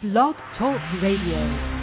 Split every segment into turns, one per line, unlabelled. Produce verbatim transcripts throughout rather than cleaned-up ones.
Blog Talk Radio.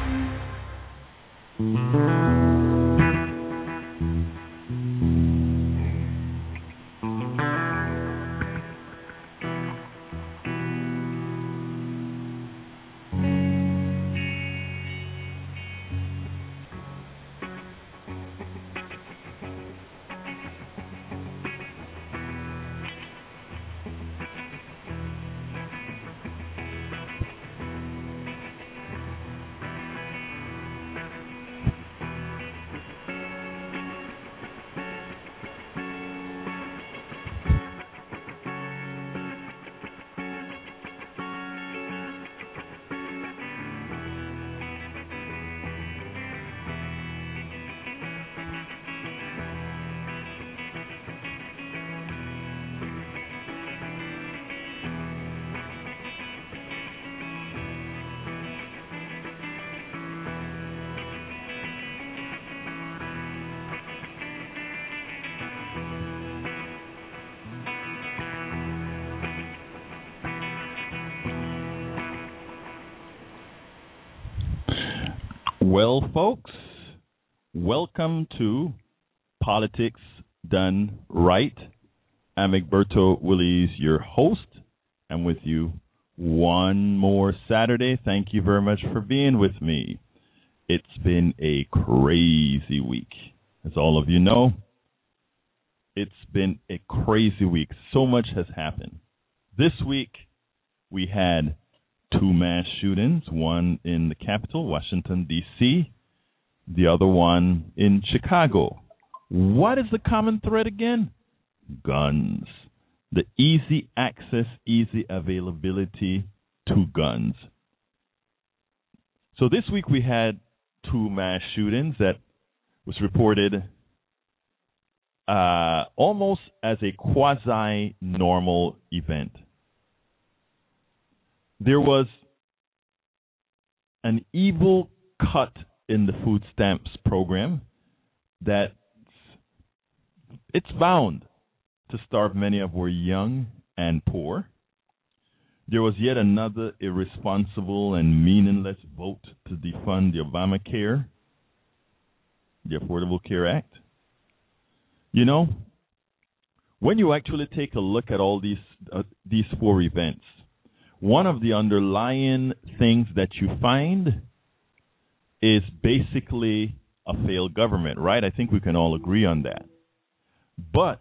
Well, folks, welcome to Politics Done Right. I'm Egberto Willies, your host. I'm with you one more Saturday. Thank you very much for being with me. It's been a crazy week. As all of you know, it's been a crazy week. So much has happened. This week, we had two mass shootings, one in the capital, Washington, D C, the other one in Chicago. What is the common thread again? Guns. The easy access, easy availability to guns. So this week we had two mass shootings that was reported uh, almost as a quasi-normal event. There was an evil cut in the food stamps program that it's bound to starve many of our young and poor. There was yet another irresponsible and meaningless vote to defund the Obamacare, the Affordable Care Act. You know, when you actually take a look at all these uh, these four events, one of the underlying things that you find is basically a failed government, right? I think we can all agree on that. But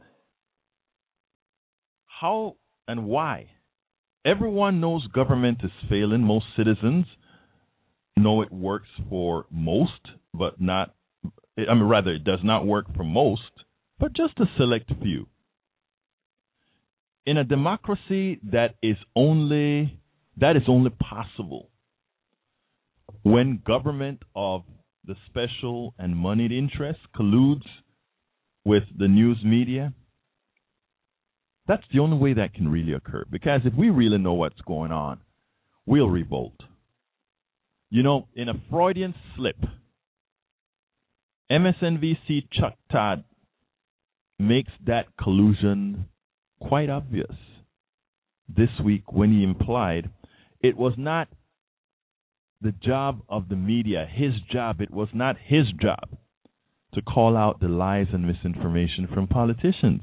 how and why? Everyone knows government is failing. Most citizens know it works for most, but not, I mean, rather, it does not work for most, but just a select few. In a democracy that is only that is only possible when government of the special and moneyed interests colludes with the news media, that's the only way that can really occur. Because if we really know what's going on, we'll revolt. You know, in a Freudian slip, M S N B C Chuck Todd makes that collusion quite obvious this week when he implied it was not the job of the media, his job, it was not his job to call out the lies and misinformation from politicians.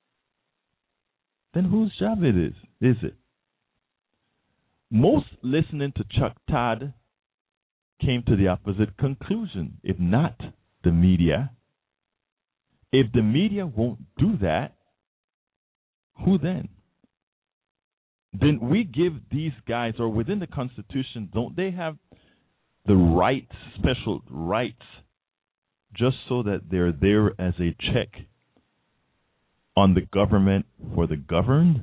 Then whose job it is, is it? Most listening to Chuck Todd came to the opposite conclusion, if not the media. If the media won't do that, who then? Then we give these guys, or within the Constitution, don't they have the rights, special rights, just so that they're there as a check on the government for the governed?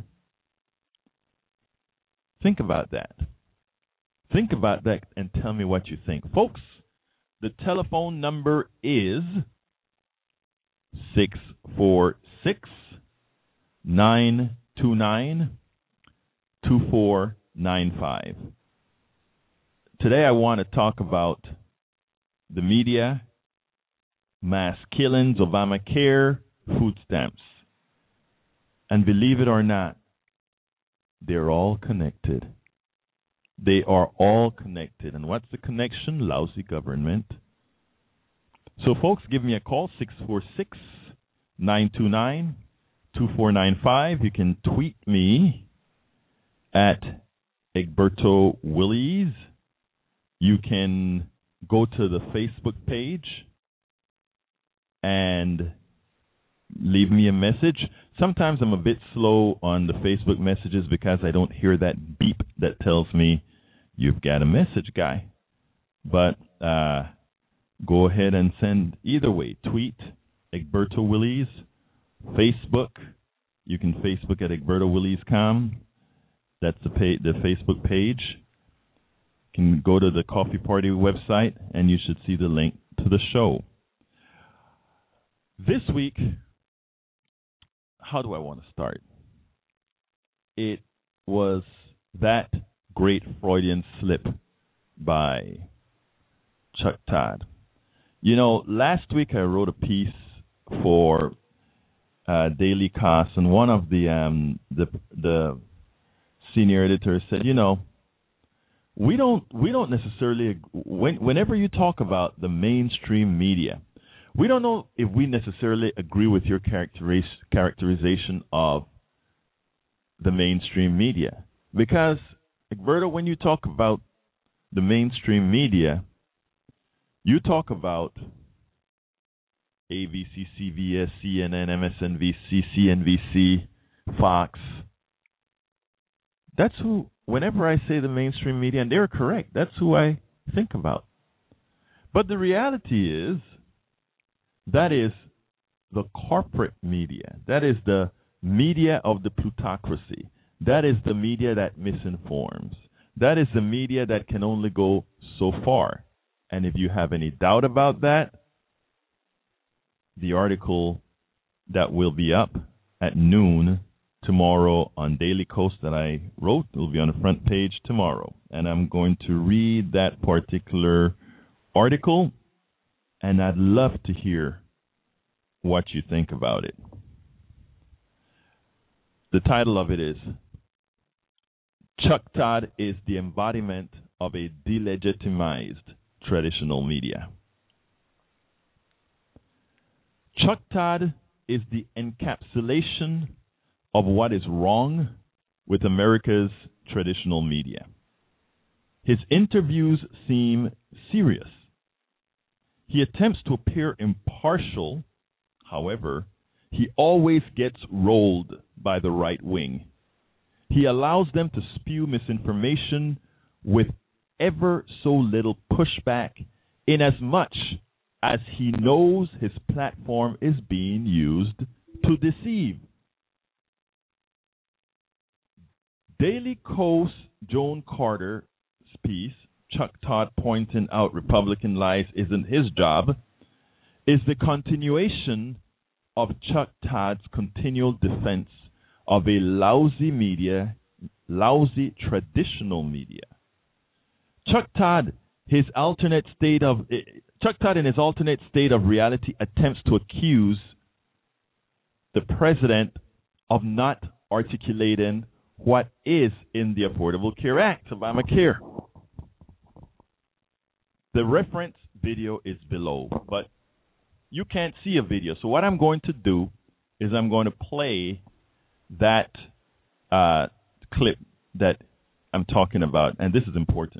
Think about that. Think about that and tell me what you think. Folks, the telephone number is six four six, nine two nine, two four nine five. Today I want to talk about the media, mass killings, Obamacare, food stamps. And believe it or not, they're all connected. They are all connected. And what's the connection? Lousy government. So, folks, give me a call, six four six, nine two nine, two four nine five. You can tweet me at Egberto Willies. You can go to the Facebook page and leave me a message. Sometimes I'm a bit slow on the Facebook messages because I don't hear that beep that tells me you've got a message, guy. But uh, go ahead and send either way. Tweet Egberto Willies. Facebook. You can Facebook at Egberto Willies dot com. That's the, page, the Facebook page. You can go to the Coffee Party website, and you should see the link to the show. This week, how do I want to start? It was that great Freudian slip by Chuck Todd. You know, last week I wrote a piece for uh, Daily Kos, and one of the um, the the senior editors said, you know, we don't we don't necessarily when, whenever you talk about the mainstream media, we don't know if we necessarily agree with your characteriz- characterization of the mainstream media. Because, Egberto, when you talk about the mainstream media, you talk about A B C, C B S, C N N, M S N B C, C N B C, Fox. That's who, whenever I say the mainstream media, and they're correct, that's who I think about. But the reality is, that is the corporate media. That is the media of the plutocracy. That is the media that misinforms. That is the media that can only go so far. And if you have any doubt about that, the article that will be up at noon tomorrow on Daily Kos that I wrote will be on the front page tomorrow. And I'm going to read that particular article, and I'd love to hear what you think about it. The title of it is Chuck Todd is the embodiment of a delegitimized traditional media. Chuck Todd is the encapsulation of what is wrong with America's traditional media. His interviews seem serious. He attempts to appear impartial. However, he always gets rolled by the right wing. He allows them to spew misinformation with ever so little pushback, inasmuch as he knows his platform is being used to deceive. Daily Kos Joan Carter's piece, Chuck Todd pointing out Republican lies isn't his job, is the continuation of Chuck Todd's continual defense of a lousy media, lousy traditional media. Chuck Todd, his alternate state of Chuck Todd in his alternate state of reality attempts to accuse the president of not articulating what is in the Affordable Care Act, Obamacare. The reference video is below, but you can't see a video. So what I'm going to do is I'm going to play that uh, clip that I'm talking about, and this is important.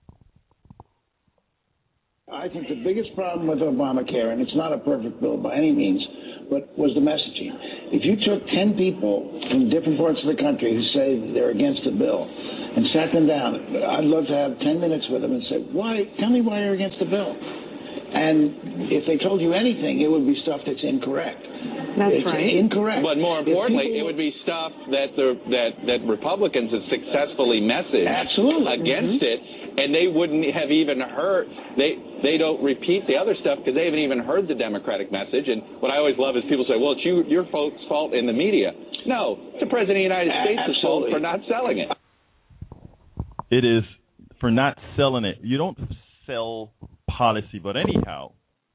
I think the biggest problem with Obamacare, and it's not a perfect bill by any means, but was the messaging. If you took ten people in different parts of the country who say they're against the bill and sat them down, I'd love to have ten minutes with them and say, "Why? Tell me why you're against the bill." And if they told you anything, it would be stuff that's incorrect.
That's
it's
right.
Incorrect.
But more importantly,
people,
it would be stuff that the that that Republicans have successfully messaged
absolutely
against
mm-hmm.
it, and they wouldn't have even heard. They they don't repeat the other stuff because they haven't even heard the Democratic message. And what I always love is people say, "Well, it's you, your folks' fault in the media." No, it's the President of the United States' fault for not selling it.
It is for not selling it. You don't sell policy, but anyhow.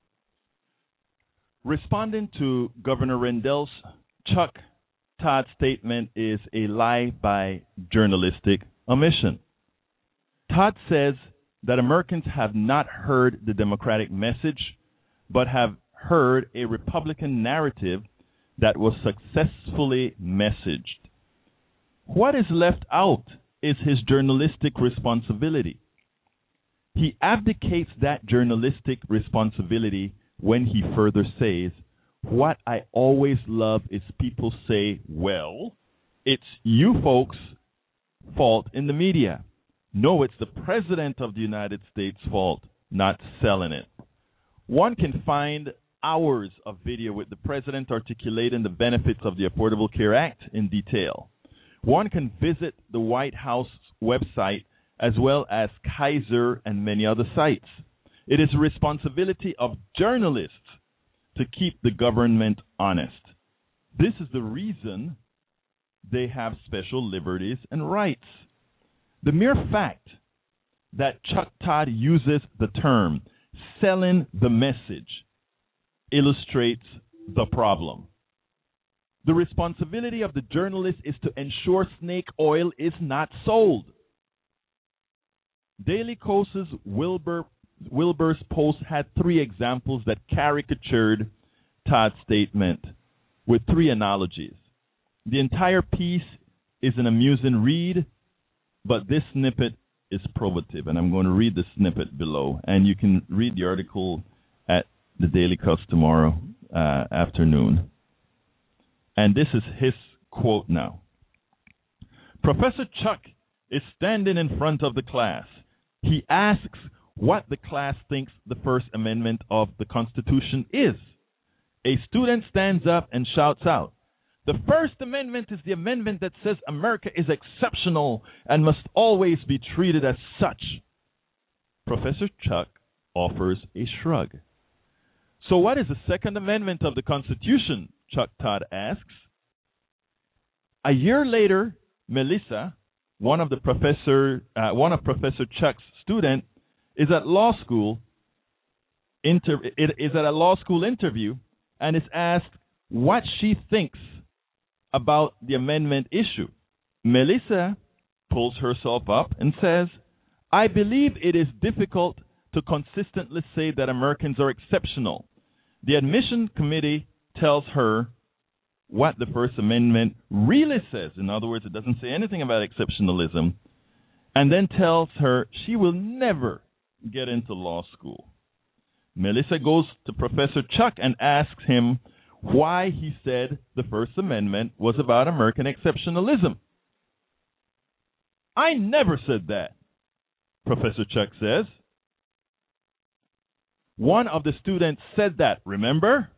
Responding to Governor Rendell's, Chuck Todd's statement is a lie by journalistic omission. Todd says that Americans have not heard the Democratic message, but have heard a Republican narrative that was successfully messaged. What is left out is his journalistic responsibility. He abdicates that journalistic responsibility when he further says, what I always love is people say, well, it's you folks' fault in the media. No, it's the President of the United States' fault not selling it. One can find hours of video with the President articulating the benefits of the Affordable Care Act in detail. One can visit the White House website as well as Kaiser and many other sites. It is the responsibility of journalists to keep the government honest. This is the reason they have special liberties and rights. The mere fact that Chuck Todd uses the term selling the message illustrates the problem. The responsibility of the journalist is to ensure snake oil is not sold. Daily Kos's Wilbur, Wilbur's post had three examples that caricatured Todd's statement with three analogies. The entire piece is an amusing read, but this snippet is probative, and I'm going to read the snippet below, and you can read the article at the Daily Kos tomorrow uh, afternoon. And this is his quote now. Professor Chuck is standing in front of the class. He asks what the class thinks the First Amendment of the Constitution is. A student stands up and shouts out, the First Amendment is the amendment that says America is exceptional and must always be treated as such. Professor Chuck offers a shrug. So what is the Second Amendment of the Constitution? Chuck Todd asks. A year later, Melissa, one of the professor, uh, one of Professor Chuck's students, is at law school. Inter- is at a law school interview and is asked what she thinks about the amendment issue. Melissa pulls herself up and says, I believe it is difficult to consistently say that Americans are exceptional. The admission committee tells her what the First Amendment really says. In other words, it doesn't say anything about exceptionalism, and then tells her she will never get into law school. Melissa goes to Professor Chuck and asks him why he said the First Amendment was about American exceptionalism. I never said that, Professor Chuck says. One of the students said that, remember?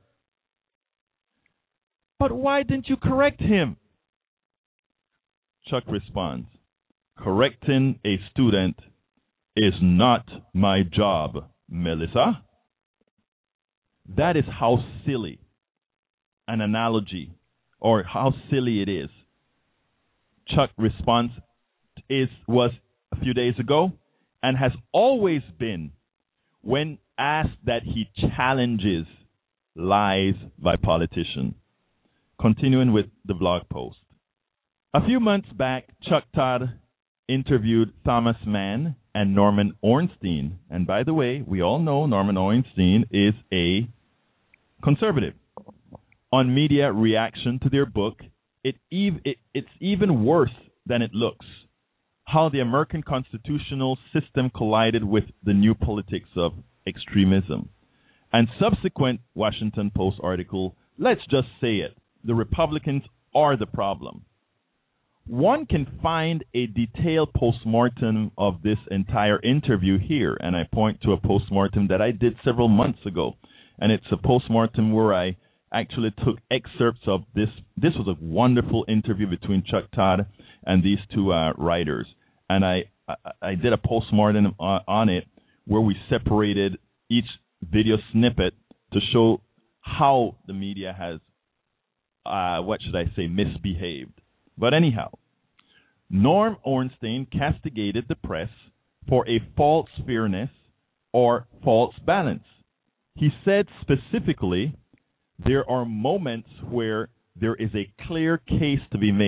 But why didn't you correct him? Chuck responds, correcting a student is not my job, Melissa. That is how silly an analogy, or how silly it is. Chuck's response is was a few days ago, and has always been when asked that he challenges lies by politicians. Continuing with the blog post. A few months back, Chuck Todd interviewed Thomas Mann and Norman Ornstein. And by the way, we all know Norman Ornstein is a conservative. On media reaction to their book, it ev- it, it's even worse than it looks. How the American constitutional system collided with the new politics of extremism. And subsequent Washington Post article, let's just say it, the Republicans are the problem. One can find a detailed postmortem of this entire interview here, and I point to a postmortem that I did several months ago. And it's a postmortem where I actually took excerpts of this. This was a wonderful interview between Chuck Todd and these two uh, writers. And I, I, I did a postmortem on, on it where we separated each video snippet to show how the media has, uh, what should I say, misbehaved. But anyhow, Norm Ornstein castigated the press for a false fairness or false balance. He said specifically, there are moments where there is a clear case to be made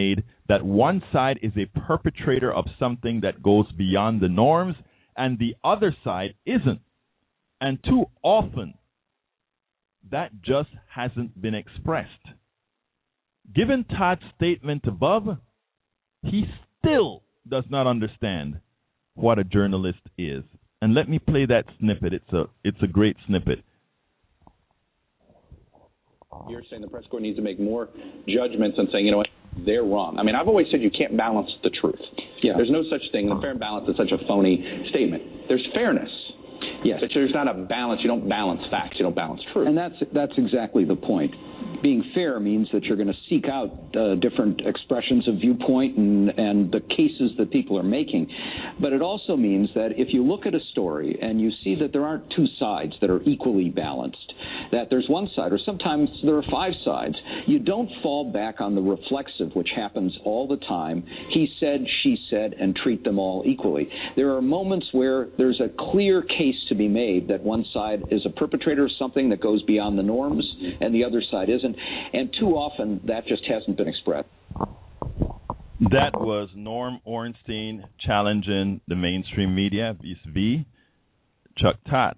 that one side is a perpetrator of something that goes beyond the norms and the other side isn't. And too often, that just hasn't been expressed. Given Todd's statement above, he still does not understand what a journalist is. And let me play that snippet. It's a it's a great snippet.
You're saying the press corps needs to make more judgments and saying, you know what, they're wrong. I mean, I've always said you can't balance the truth.
Yeah.
There's no such thing. The fair and balance is such a phony statement. There's fairness.
Yes.
But there's not a balance. You don't balance facts. You don't balance truth.
And that's that's exactly the point. Being fair means that you're going to seek out uh, different expressions of viewpoint and, and the cases that people are making. But it also means that if you look at a story and you see that there aren't two sides that are equally balanced, that there's one side, or sometimes there are five sides, you don't fall back on the reflexive, which happens all the time. He said, she said, and treat them all equally. There are moments where there's a clear case to be made that one side is a perpetrator of something that goes beyond the norms and the other side isn't. And too often, that just hasn't been expressed.
That was Norm Ornstein challenging the mainstream media vis-a-vis Chuck Todd.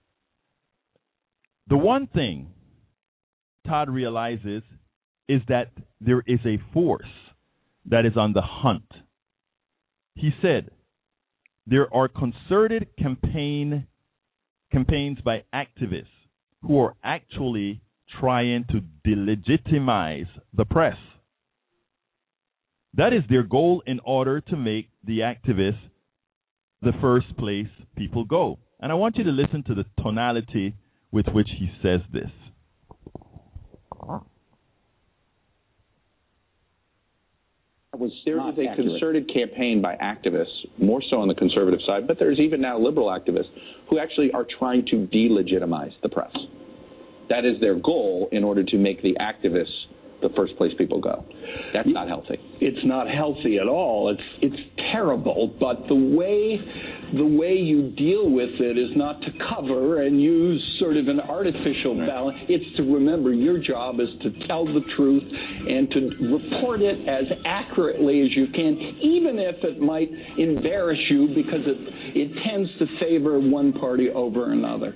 The one thing Todd realizes is that there is a force that is on the hunt. He said, there are concerted campaign campaigns by activists who are actually trying to delegitimize the press. That is their goal in order to make the activists the first place people go. And I want you to listen to the tonality with which he says this.
Was
there
not
is a
accurate.
concerted campaign by activists, more so on the conservative side, but there's even now liberal activists who actually are trying to delegitimize the press. That is their goal in order to make the activists the first place people go. That's not healthy.
It's not healthy at all. It's it's terrible. But the way the way you deal with it is not to cover and use sort of an artificial balance. It's to remember your job is to tell the truth and to report it as accurately as you can, even if it might embarrass you because it it tends to favor one party over another.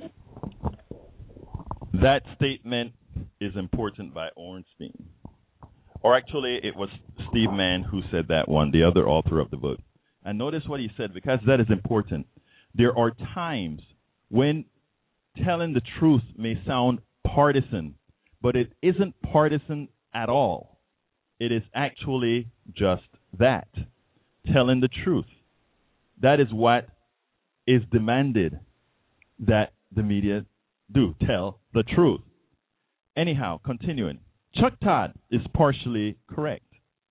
That statement is important by Ornstein. Or actually, it was Steve Mann who said that one, the other author of the book. And notice what he said, because that is important. There are times when telling the truth may sound partisan, but it isn't partisan at all. It is actually just that, telling the truth. That is what is demanded that the media do, tell the truth. Anyhow, continuing. Chuck Todd is partially correct.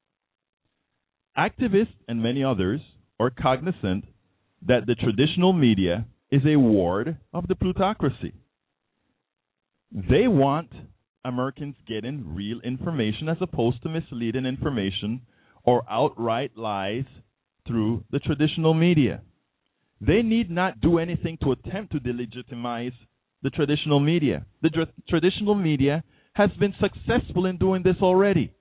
Activists and many others are cognizant that the traditional media is a ward of the plutocracy. They want Americans getting real information as opposed to misleading information or outright lies through the traditional media. They need not do anything to attempt to delegitimize the traditional media. The dr- traditional media has been successful in doing this already.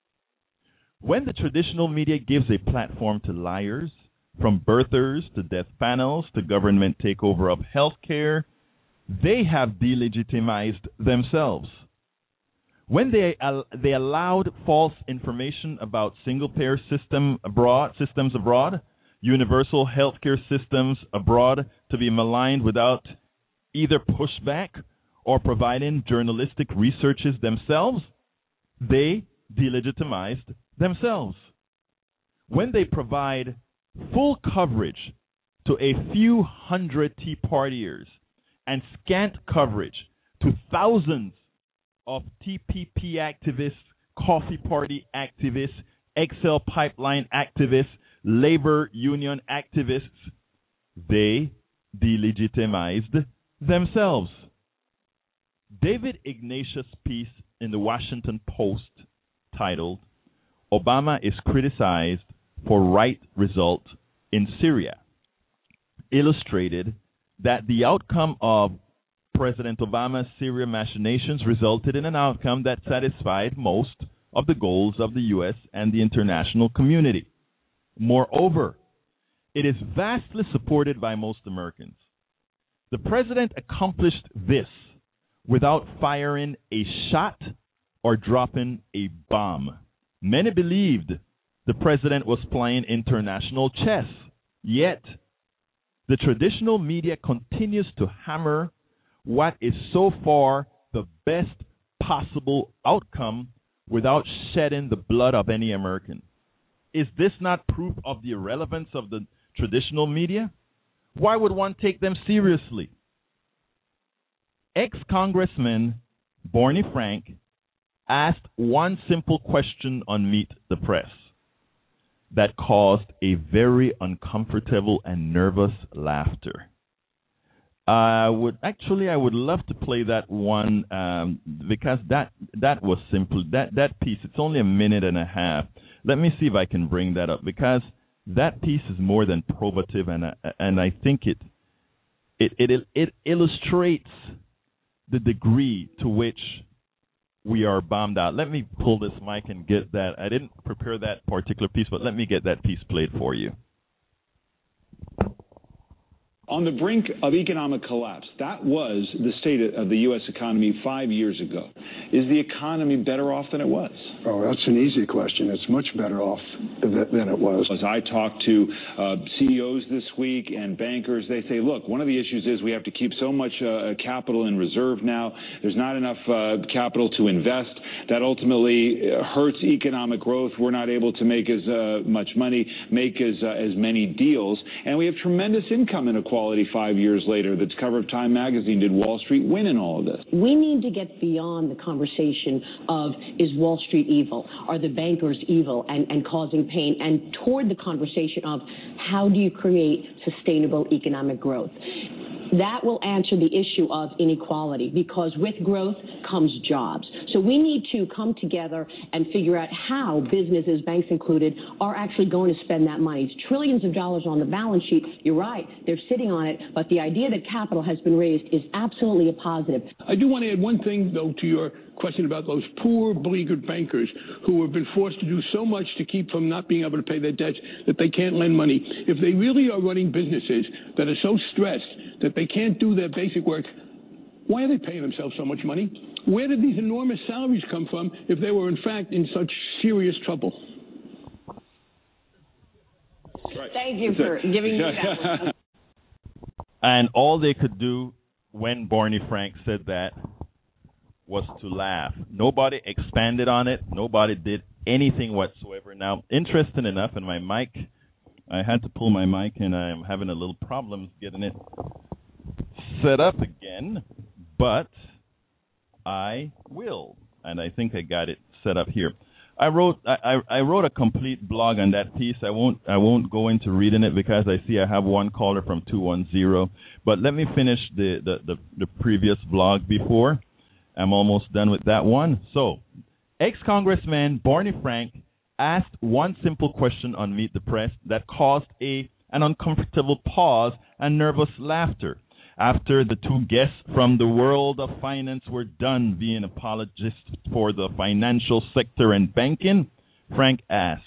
When the traditional media gives a platform to liars, from birthers to death panels to government takeover of healthcare, they have delegitimized themselves. When they al- they allowed false information about single-payer system abroad, systems abroad, universal healthcare systems abroad to be maligned without either pushback or providing journalistic researches themselves, they delegitimized themselves. When they provide full coverage to a few hundred Tea Partiers and scant coverage to thousands of T P P activists, Coffee Party activists, X L pipeline activists, labor union activists, they delegitimized themselves. David Ignatius' piece in the Washington Post titled, Obama is criticized for right result in Syria, illustrated that the outcome of President Obama's Syria machinations resulted in an outcome that satisfied most of the goals of the U S and the international community. Moreover, it is vastly supported by most Americans. The president accomplished this without firing a shot or dropping a bomb. Many believed the president was playing international chess, yet the traditional media continues to hammer what is so far the best possible outcome without shedding the blood of any American. Is this not proof of the irrelevance of the traditional media? Why would one take them seriously? Ex-Congressman Barney Frank asked one simple question on Meet the Press that caused a very uncomfortable and nervous laughter. I would actually, I would love to play that one um, because that that was simple. That that piece, it's only a minute and a half. Let me see if I can bring that up because that piece is more than probative, and uh, and I think it it it it illustrates the degree to which we are bombed out. Let me pull this mic and get that. I didn't prepare that particular piece, but let me get that piece played for you.
On the brink of economic collapse, that was the state of the U S economy five years ago. Is the economy better off than it was?
Oh, that's an easy question. It's much better off than it was.
As I talk to uh, C E Os this week and bankers, they say, look, one of the issues is we have to keep so much uh, capital in reserve now. There's not enough uh, capital to invest. That ultimately hurts economic growth. We're not able to make as uh, much money, make as, uh, as many deals. And we have tremendous income inequality five years later. That's cover of Time magazine. Did Wall Street win in all of this?
We need to get beyond the conversation of is Wall Street evil? Are the bankers evil and, and causing pain? And toward the conversation of how do you create sustainable economic growth? That will answer the issue of inequality because with growth comes jobs. So we need to come together and figure out how businesses, banks included, are actually going to spend that money. It's trillions of dollars on the balance sheet. You're right. They're sitting on it. But the idea that capital has been raised is absolutely a positive.
I do want to add one thing, though, to your question about those poor, beleaguered bankers who have been forced to do so much to keep from not being able to pay their debts that they can't lend money. If they really are running businesses that are so stressed that they can't do their basic work, why are they paying themselves so much money? Where did these enormous salaries come from if they were, in fact, in such serious trouble?
Right. Thank you for giving me that one.
And all they could do when Barney Frank said that was to laugh. Nobody expanded on it. Nobody did anything whatsoever. Now, interesting enough, and my mic, I had to pull my mic, and I'm having a little problem getting it set up again, but I will, and I think I got it set up here. I wrote I, I wrote a complete blog on that piece. I won't I won't go into reading it because I see I have one caller from two one zero. But let me finish the, the, the, the previous blog before. I'm almost done with that one. So, ex-Congressman Barney Frank asked one simple question on Meet the Press that caused a an uncomfortable pause and nervous laughter. After the two guests from the world of finance were done being apologists for the financial sector and banking, Frank asked,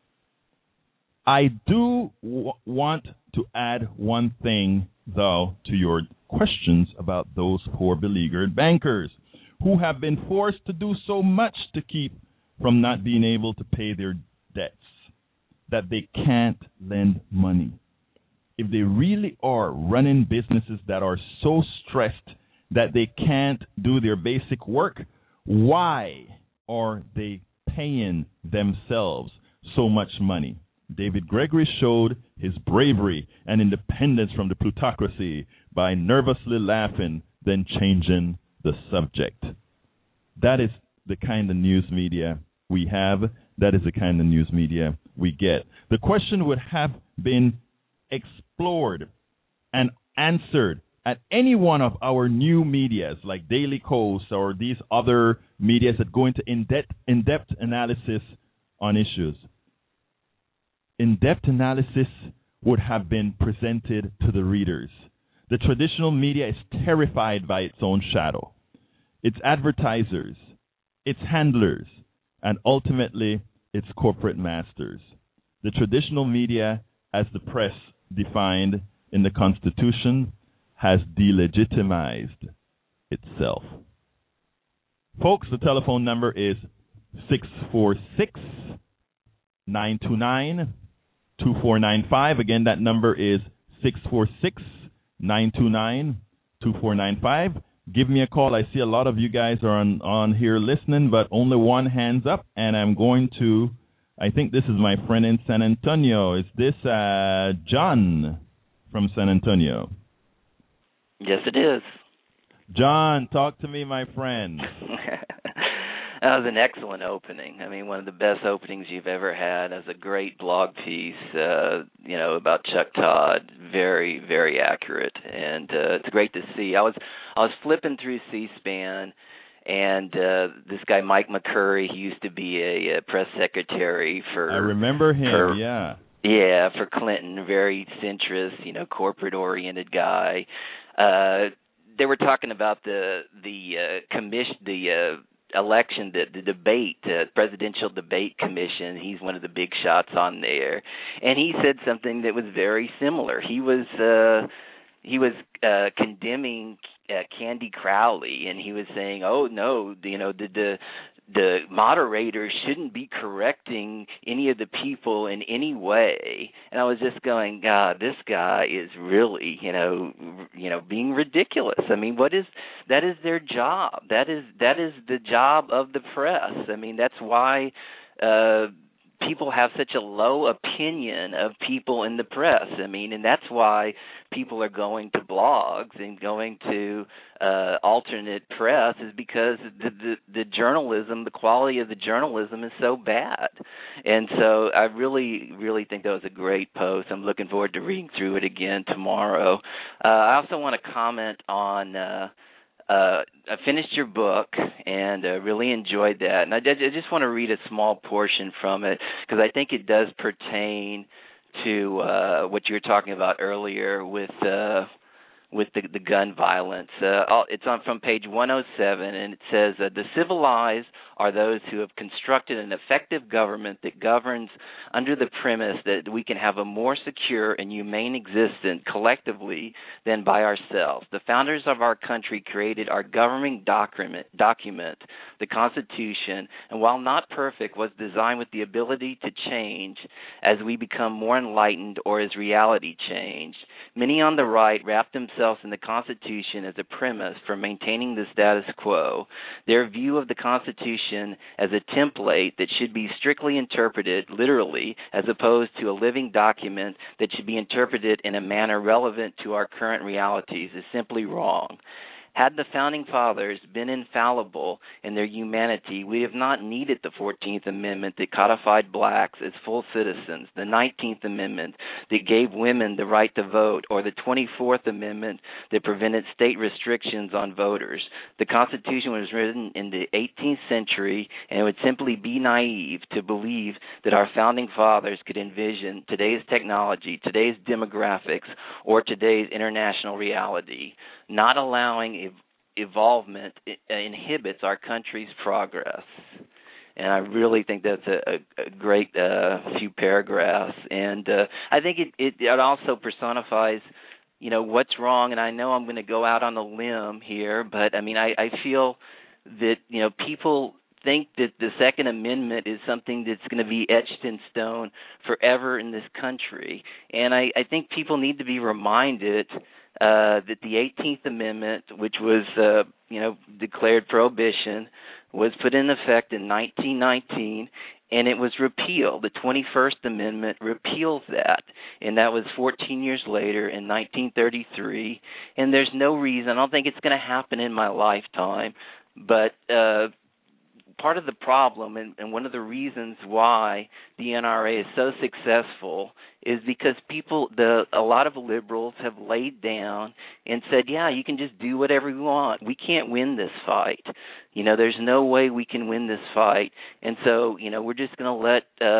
I do w- want to add one thing, though, to your questions about those poor beleaguered bankers who have been forced to do so much to keep from not being able to pay their debts that they can't lend money. If they really are running businesses that are so stressed that they can't do their basic work, why are they paying themselves so much money? David Gregory showed his bravery and independence from the plutocracy by nervously laughing, then changing the subject. That is the kind of news media we have. That is the kind of news media we get. The question would have been explored and answered at any one of our new medias like Daily Kos or these other medias that go into in-depth, in-depth analysis on issues. In-depth analysis would have been presented to the readers. The traditional media is terrified by its own shadow. Its advertisers, its handlers, and ultimately its corporate masters. The traditional media, as the press defined in the Constitution, has delegitimized itself. Folks, the telephone number is six four six, nine two nine, two four nine five. Again, that number is six four six, nine two nine, two four nine five. Give me a call. I see a lot of you guys are on, on here listening, but only one hand's up, and I'm going to, I think this is my friend in San Antonio. Is this uh, John from San Antonio?
Yes, it is.
John, talk to me, my friend.
That was an excellent opening. I mean, one of the best openings you've ever had. As a great blog piece, uh, you know, about Chuck Todd. Very, very accurate, and uh, it's great to see. I was, I was flipping through C-SPAN, and uh, this guy Mike McCurry, he used to be a, a press secretary for.
I remember him.
For,
yeah.
Yeah, for Clinton, very centrist, you know, corporate-oriented guy. Uh, they were talking about the the uh, commission, the uh, election, the, the debate, uh, presidential debate commission. He's one of the big shots on there, and he said something that was very similar. He was uh, he was uh, condemning uh, Candy Crowley, and he was saying, "Oh no, you know, the the." The moderators shouldn't be correcting any of the people in any way." And I was just going, God, this guy is really, you know, you know, being ridiculous. I mean, what is that? Is their job? That is that is the job of the press. I mean, that's why uh, people have such a low opinion of people in the press. I mean, and that's why people are going to blogs and going to uh, alternate press, is because the, the, the journalism, the quality of the journalism is so bad. And so I really, really think that was a great post. I'm looking forward to reading through it again tomorrow. Uh, I also want to comment on uh, Uh, I finished your book and uh, really enjoyed that. And I, I just want to read a small portion from it because I think it does pertain to uh, what you were talking about earlier with uh, with the, the gun violence. Uh, it's on from page one oh seven, and it says, uh, the civilized are those who have constructed an effective government that governs under the premise that we can have a more secure and humane existence collectively than by ourselves. The founders of our country created our governing document, document, the Constitution, and while not perfect, was designed with the ability to change as we become more enlightened or as reality changed. Many on the right wrap themselves in the Constitution as a premise for maintaining the status quo. Their view of the Constitution as a template that should be strictly interpreted literally as opposed to a living document that should be interpreted in a manner relevant to our current realities is simply wrong. Had the Founding Fathers been infallible in their humanity, we have not needed the fourteenth Amendment that codified blacks as full citizens, the nineteenth Amendment that gave women the right to vote, or the twenty-fourth Amendment that prevented state restrictions on voters. The Constitution was written in the eighteenth century, and it would simply be naive to believe that our Founding Fathers could envision today's technology, today's demographics, or today's international reality. Not allowing ev- evolvement inhibits our country's progress. And I really think that's a, a, a great uh, few paragraphs. And uh, I think it, it, it also personifies, you know, what's wrong. And I know I'm going to go out on a limb here, but, I mean, I, I feel that, you know, people think that the Second Amendment is something that's going to be etched in stone forever in this country. And I, I think people need to be reminded Uh, that the eighteenth Amendment, which was, uh, you know, declared prohibition, was put in effect in nineteen nineteen, and it was repealed. The twenty-first Amendment repeals that, and that was fourteen years later in nineteen thirty-three. And there's no reason, I don't think it's going to happen in my lifetime, but uh, part of the problem and, and one of the reasons why the N R A is so successful is because people, the a lot of liberals have laid down and said, yeah, you can just do whatever you want. We can't win this fight. You know, there's no way we can win this fight. And so, you know, we're just going to let uh,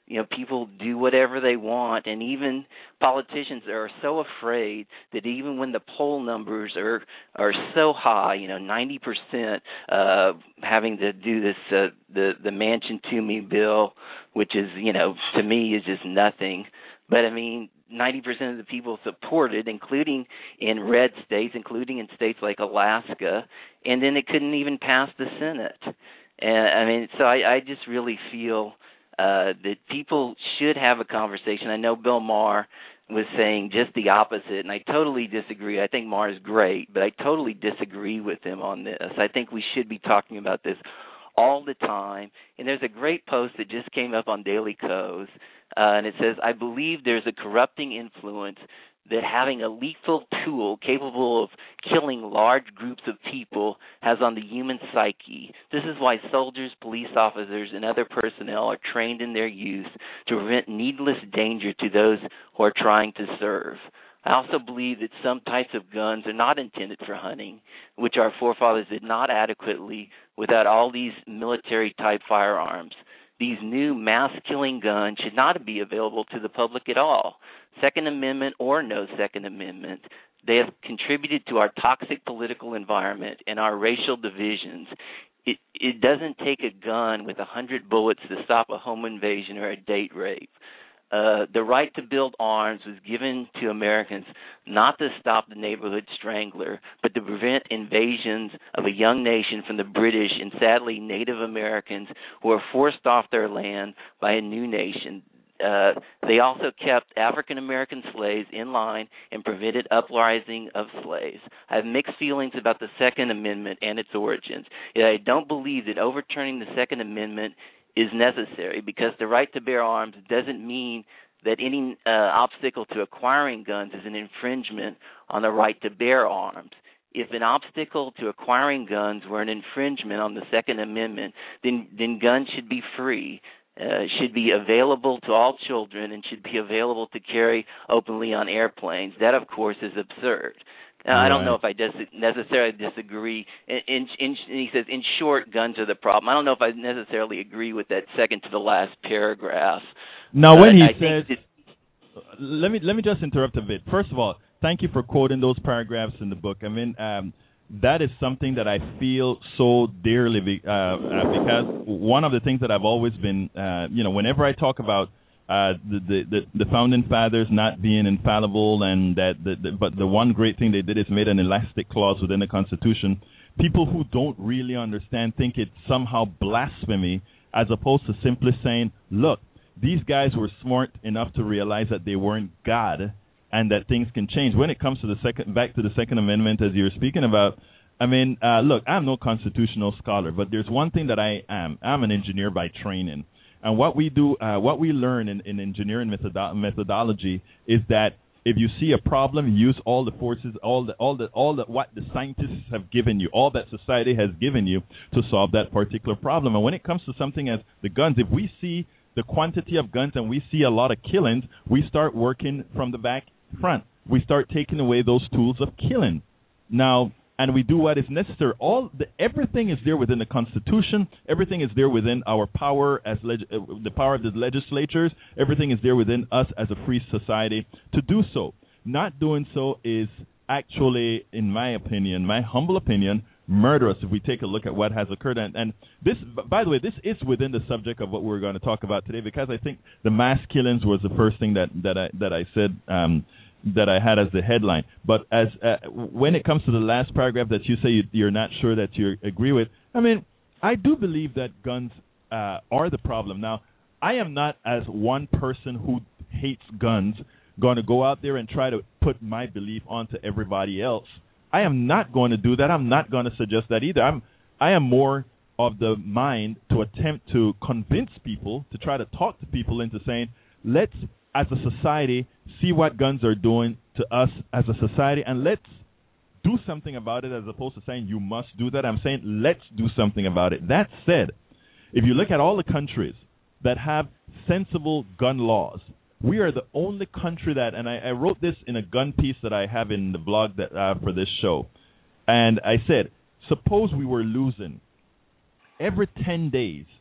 you know, people do whatever they want, and even politicians are so afraid that even when the poll numbers are are so high, you know, ninety percent uh, having to do this, uh, the the Manchin Toomey bill, which is, you know, to me is just nothing. But I mean, ninety percent of the people support it, including in red states, including in states like Alaska, and then it couldn't even pass the Senate. And I mean, so I, I just really feel uh, that people should have a conversation. I know Bill Maher was saying just the opposite, and I totally disagree. I think Maher is great, but I totally disagree with him on this. I think we should be talking about this all the time. And there's a great post that just came up on Daily Kos, uh, and it says, I believe there's a corrupting influence that having a lethal tool capable of killing large groups of people has on the human psyche. This is why soldiers, police officers, and other personnel are trained in their use to prevent needless danger to those who are trying to serve. I also believe that some types of guns are not intended for hunting, which our forefathers did not adequately without all these military-type firearms. These new mass-killing guns should not be available to the public at all. Second Amendment or no Second Amendment, they have contributed to our toxic political environment and our racial divisions. It, it doesn't take a gun with a hundred bullets to stop a home invasion or a date rape. Uh, the right to build arms was given to Americans not to stop the neighborhood strangler, but to prevent invasions of a young nation from the British and, sadly, Native Americans who were forced off their land by a new nation. Uh, they also kept African-American slaves in line and prevented uprising of slaves. I have mixed feelings about the Second Amendment and its origins. Yet I don't believe that overturning the Second Amendment is necessary, because the right to bear arms doesn't mean that any uh, obstacle to acquiring guns is an infringement on the right to bear arms. If an obstacle to acquiring guns were an infringement on the Second Amendment, then, then guns should be free, uh, should be available to all children, and should be available to carry openly on airplanes. That, of course, is absurd. Now, right. I don't know if I dis- necessarily disagree. In, in, in, he says, in short, guns are the problem. I don't know if I necessarily agree with that second to the last paragraph.
Now, when
uh,
he
I
says,
that,
let me let me just interrupt a bit. First of all, thank you for quoting those paragraphs in the book. I mean, um, that is something that I feel so dearly be, uh, uh, because one of the things that I've always been, uh, you know, whenever I talk about Uh, the, the, the, the founding fathers not being infallible, and that the, the, but the one great thing they did is made an elastic clause within the Constitution. People who don't really understand think it's somehow blasphemy, as opposed to simply saying, look, these guys were smart enough to realize that they weren't God and that things can change. When it comes to the second, back to the Second Amendment, as you were speaking about, I mean, uh, look, I'm no constitutional scholar, but there's one thing that I am. I'm an engineer by training. And what we do, uh, what we learn in, in engineering methodo- methodology is that if you see a problem, use all the forces, all the, all the, all the, what the scientists have given you, all that society has given you to solve that particular problem. And when it comes to something as the guns, if we see the quantity of guns and we see a lot of killings, we start working from the back front. We start taking away those tools of killing. Now, and we do what is necessary. All the, everything is there within the Constitution. Everything is there within our power as leg- uh, the power of the legislatures. Everything is there within us as a free society to do so. Not doing so is actually, in my opinion, my humble opinion, murderous. If we take a look at what has occurred, and, and this, by the way, this is within the subject of what we're going to talk about today, because I think the mass killings was the first thing that that I that I said. Um, that I had as the headline. But as uh, when it comes to the last paragraph that you say you, you're not sure that you agree with, I mean, I do believe that guns uh, are the problem. Now, I am not, as one person who hates guns, going to go out there and try to put my belief onto everybody else. I am not going to do that. I'm not going to suggest that either. I'm, I am more of the mind to attempt to convince people, to try to talk to people into saying, let's, as a society, see what guns are doing to us as a society, and let's do something about it, as opposed to saying you must do that. I'm saying let's do something about it. That said, if you look at all the countries that have sensible gun laws, we are the only country that, and I, I wrote this in a gun piece that I have in the blog that uh, for this show, and I said, suppose we were losing every ten days,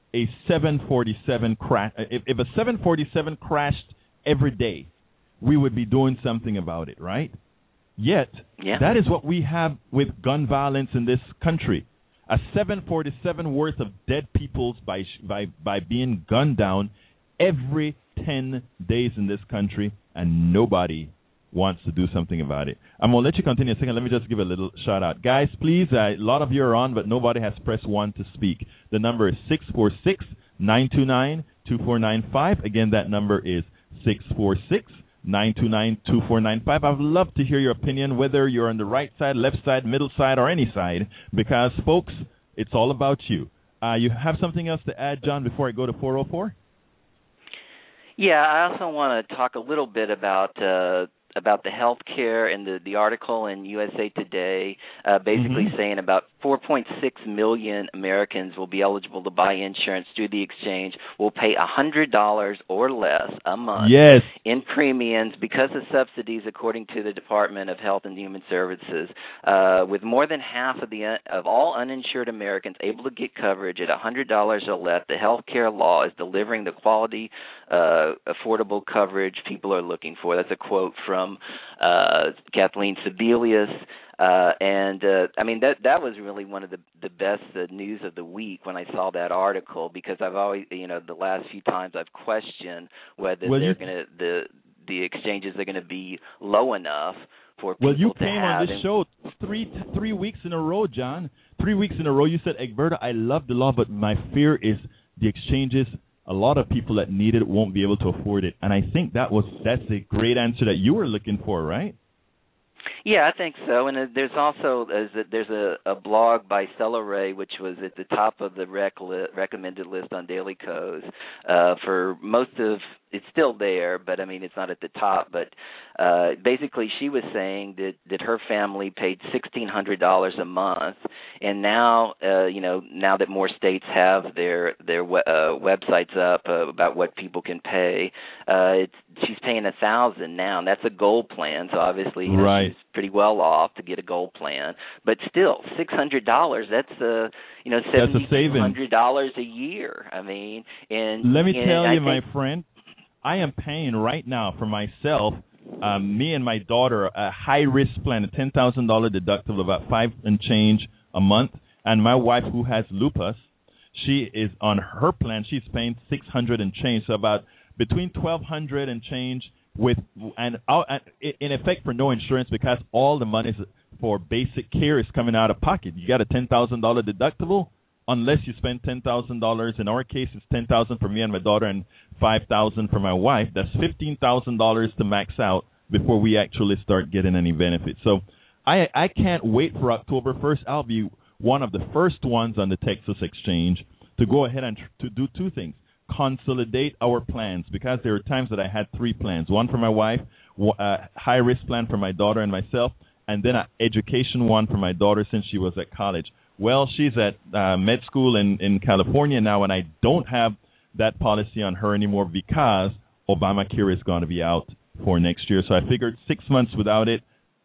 a seven forty-seven crash, if, if a seven forty-seven crashed every day, we would be doing something about it, right? Yet,
yeah.
that is what we have with gun violence in this country. A seven forty-seven worth of dead people by, by, by being gunned down every ten days in this country, and nobody wants to do something about it. I'm going to let you continue a second. Let me just give a little shout out. Guys, please, uh, a lot of you are on, but nobody has pressed one to speak. The number is six four six, nine two nine, two four nine five. Again, that number is six four six, nine two nine, two four nine five. I would love to hear your opinion, whether you're on the right side, left side, middle side, or any side, because, folks, it's all about you. Uh, you have something else to add, John, before I go to four oh four?
Yeah, I also want to talk a little bit about uh, about the health care and the, the article in U S A Today, uh, basically mm-hmm. saying about four point six million Americans will be eligible to buy insurance through the exchange, will pay one hundred dollars or less a month
yes.
in premiums because of subsidies, according to the Department of Health and Human Services. Uh, with more than half of the of all uninsured Americans able to get coverage at one hundred dollars or less, the health care law is delivering the quality, uh, affordable coverage people are looking for. That's a quote from uh, Kathleen Sebelius. Uh, and, uh, I mean, that that was really one of the, the best uh, news of the week when I saw that article, because I've always, you know, the last few times I've questioned whether
well,
they're going to, the the exchanges are going to be low enough for people
well, you
to
came
have.
on this show three three weeks in a row, John. Three weeks in a row, you said, Egberto, I love the law, but my fear is the exchanges, a lot of people that need it won't be able to afford it. And I think that was that's a great answer that you were looking for, right?
Yeah, I think so. And uh, there's also uh, there's a, a blog by Stella Ray, which was at the top of the rec li- recommended list on Daily Kos uh, for most of. It's still there, but I mean it's not at the top. But uh, basically, she was saying that, that her family paid sixteen hundred dollars a month, and now uh, you know now that more states have their their we- uh, websites up uh, about what people can pay, uh, it's, she's paying a thousand now, and that's a gold plan. So obviously, you know,
right.
she's pretty well off to get a gold plan. But still, six hundred dollars. That's uh, you know seventy two hundred dollars a year. I mean, and
let me
and
tell
I
you,
think,
my friend. I am paying right now for myself, um, me and my daughter, a high-risk plan, a ten thousand dollars deductible, about five and change a month. And my wife, who has lupus, she is on her plan. She's paying six hundred dollars and change, so about between twelve hundred dollars and change with, and uh, in effect for no insurance, because all the money for basic care is coming out of pocket. You got a ten thousand dollars deductible. Unless you spend ten thousand dollars. In our case, it's ten thousand dollars for me and my daughter and five thousand dollars for my wife. That's fifteen thousand dollars to max out before we actually start getting any benefits. So I I can't wait for October first. I'll be one of the first ones on the Texas Exchange to go ahead and tr- to do two things. Consolidate our plans, because there are times that I had three plans. One for my wife, a high-risk plan for my daughter and myself, and then an education one for my daughter since she was at college. Well, she's at uh, med school in, in California now, and I don't have that policy on her anymore because Obamacare is going to be out for next year. So I figured six months without it,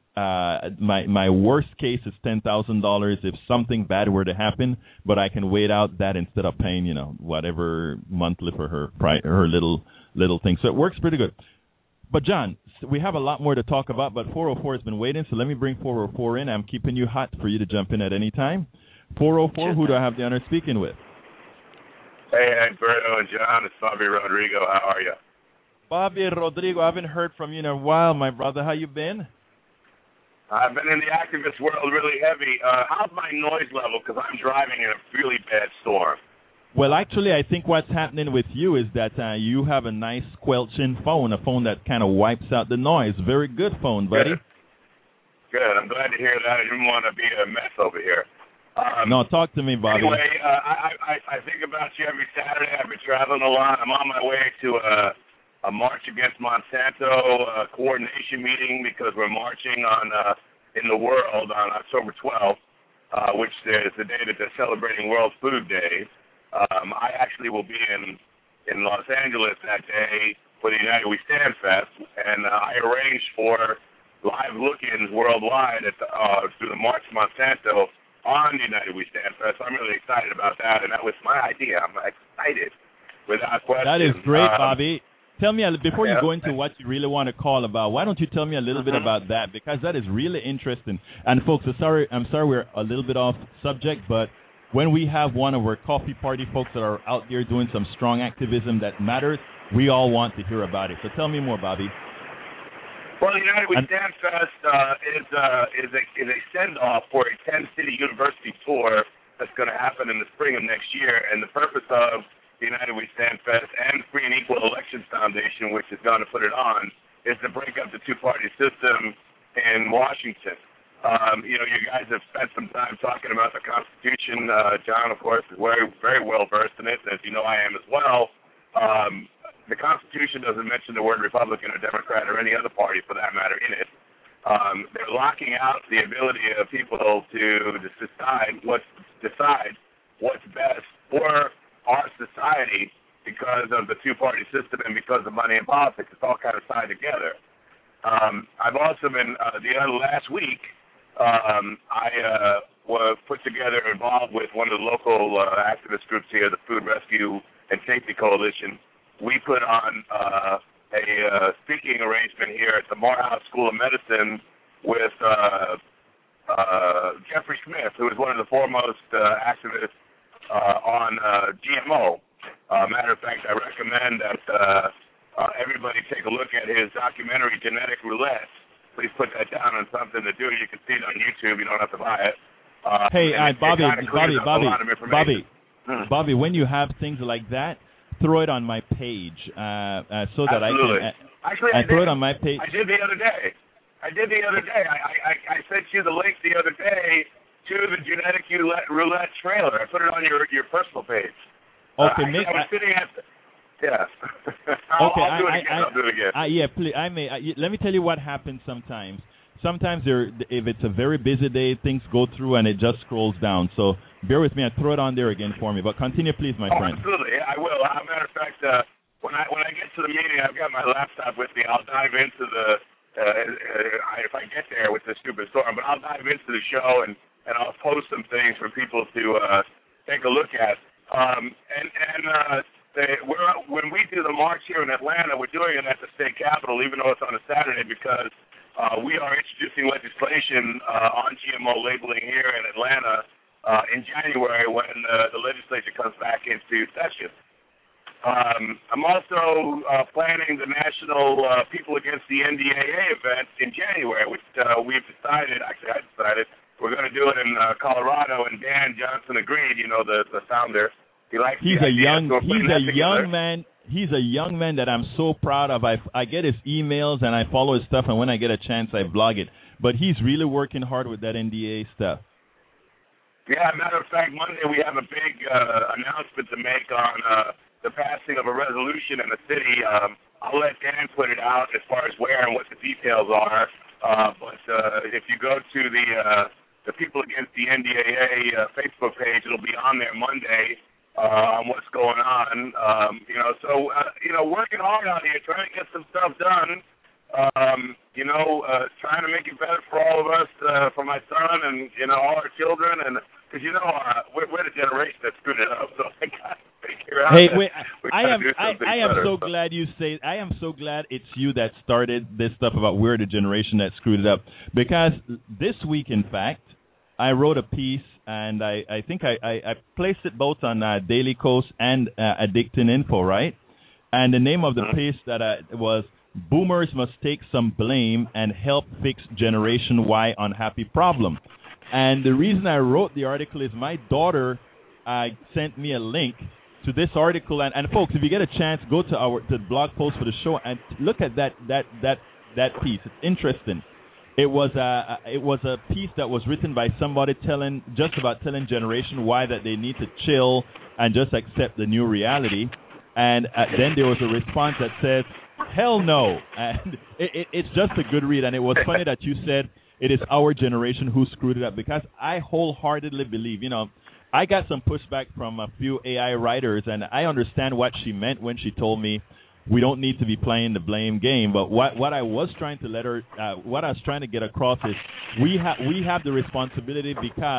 uh, my my worst case is ten thousand dollars if something bad were to happen, but I can wait out that instead of paying, you know, whatever monthly for her her little little thing. So it works pretty good. But, John, we have a lot more to talk about, but four oh four has been waiting, so let me bring four oh four in. I'm keeping you hot for you to jump in at any time. four oh four, who do I have the honor of speaking with?
Hey, Egberto and John, it's Bobby Rodrigo. How are you?
Bobby Rodrigo, I haven't heard from you in a while, my brother. How you been?
I've been in the activist world really heavy. Uh, how's my noise level? Because I'm driving in a really bad storm.
Well, actually, I think what's happening with you is that uh, you have a nice squelching phone, a phone that kind of wipes out the noise. Very good phone, buddy.
Good. Good. I'm glad to hear that. I didn't want to be a mess over here. Um,
no, talk to me, Bobby.
Anyway, uh, I, I, I think about you every Saturday. I've been traveling a lot. I'm on my way to a, a March Against Monsanto uh, coordination meeting because we're marching on uh, in the world on October twelfth, uh, which is the day that they're celebrating World Food Day. Um, I actually will be in, in Los Angeles that day for the United We Stand Fest, and uh, I arranged for live look-ins worldwide at the, uh, through the March Monsanto on United We Stand Fest. I'm really excited about that, and that was my idea. I'm excited without question.
That is great,
um,
Bobby. Tell me, before
yeah.
you go into what you really want to call about, why don't you tell me a little
mm-hmm.
bit about that? Because that is really interesting. And, folks, I'm sorry, I'm sorry we're a little bit off subject, but when we have one of our coffee party folks that are out there doing some strong activism that matters, we all want to hear about it. So tell me more, Bobby.
Well, United We Stand Fest uh, is, uh, is a, is a send-off for a ten-city university tour that's going to happen in the spring of next year, and the purpose of the United We Stand Fest and Free and Equal Elections Foundation, which is going to put it on, is to break up the two-party system in Washington. Um, you know, you guys have spent some time talking about the Constitution. Uh, John, of course, is very, very well-versed in it, as you know I am as well. Um, the Constitution doesn't mention the word Republican or Democrat or any other party, for that matter, in it. Um, they're locking out the ability of people to decide what's, decide what's best for our society because of the two-party system and because of money and politics. It's all kind of tied together. Um, I've also been, uh, the other last week, um, I uh, was put together, involved with one of the local uh, activist groups here, the Food Rescue and Safety Coalition. We put on uh, a uh, speaking arrangement here at the Morehouse School of Medicine with uh, uh, Jeffrey Smith, who is one of the foremost uh, activists Uh, on uh, G M O. Uh, matter of fact, I recommend that uh, uh, everybody take a look at his documentary, Genetic Roulette. Please put that down on something to do. You can see it on YouTube. You don't have to buy it. Uh,
hey, uh,
it,
Bobby,
it
Bobby, Bobby, Bobby,
hmm.
Bobby, when you have things like that, throw it on my page uh, uh, so that
Absolutely.
I can uh,
Actually,
I
I
throw
did.
it on my page.
I did the other day. I did the other day. I, I, I sent you the link the other day to the Genetic Roulette trailer. I put it on your your personal page.
Okay,
uh,
make,
I, I was sitting at the, yeah. I'll,
okay,
I'll do
I,
it again.
I,
I'll do it again.
I, yeah, please. I may. I, let me tell you what happens sometimes. Sometimes there, if it's a very busy day, things go through and it just scrolls down. So bear with me. I throw it on there again for me. But continue, please, my
oh,
friend.
Absolutely, I will. As a matter of fact, uh, when I when I get to the meeting, I've got my laptop with me. I'll dive into the uh, uh, if I get there with the stupid storm, but I'll dive into the show and. and I'll post some things for people to uh, take a look at. Um, and and uh, they, we're, when we do the march here in Atlanta, we're doing it at the state capitol, even though it's on a Saturday, because uh, we are introducing legislation uh, on G M O labeling here in Atlanta uh, in January when uh, the legislature comes back into session. Um, I'm also uh, planning the National uh, People Against the N D A A event in January, which uh, we've decided, actually I decided, we're going to do it in uh, Colorado, and Dan Johnson agreed. You know, the the founder. He likes.
He's
the
a
idea,
young.
so
He's a young man. He's a young man that I'm so proud of. I I get his emails and I follow his stuff, and when I get a chance, I blog it. But he's really working hard with that N D A A stuff.
Yeah, matter of fact, Monday we have a big uh, announcement to make on uh, the passing of a resolution in the city. Um, I'll let Dan put it out as far as where and what the details are. Uh, but uh, if you go to the uh, the People Against the N D A A uh, Facebook page, it'll be on there Monday uh, on what's going on. Um, you know, so, uh, you know, working hard out here, trying to get some stuff done, um, you know, uh, trying to make it better for all of us, uh, for my son and, you know, all our children. And because, you know, uh, we're, we're the generation that screwed it up, so I got to figure out
Hey,
that
wait, I am I, I am
better,
so
so.
glad you say I am so glad it's you that started this stuff about we're the generation that screwed it up. Because this week, in fact, I wrote a piece, and I, I think I, I, I placed it both on uh, Daily Kos and uh, Addicting Info, right? And the name of the piece that I, was Boomers Must Take Some Blame and Help Fix Generation Y Unhappy Problem. And the reason I wrote the article is my daughter uh, sent me a link to this article. And, and folks, if you get a chance, go to our to the blog post for the show and look at that that that, that piece. It's interesting. It was a it was a piece that was written by somebody telling just about telling Generation Y that they need to chill and just accept the new reality. And uh, then there was a response that says, "Hell no!" And it, it, it's just a good read. And it was funny that you said it is our generation who screwed it up, because I wholeheartedly believe, you know, I got some pushback from a few A I writers, and I understand what she meant when she told me we don't need to be playing the blame game. But what what I was trying to let her, uh, what I was trying to get across is we have we have the responsibility, because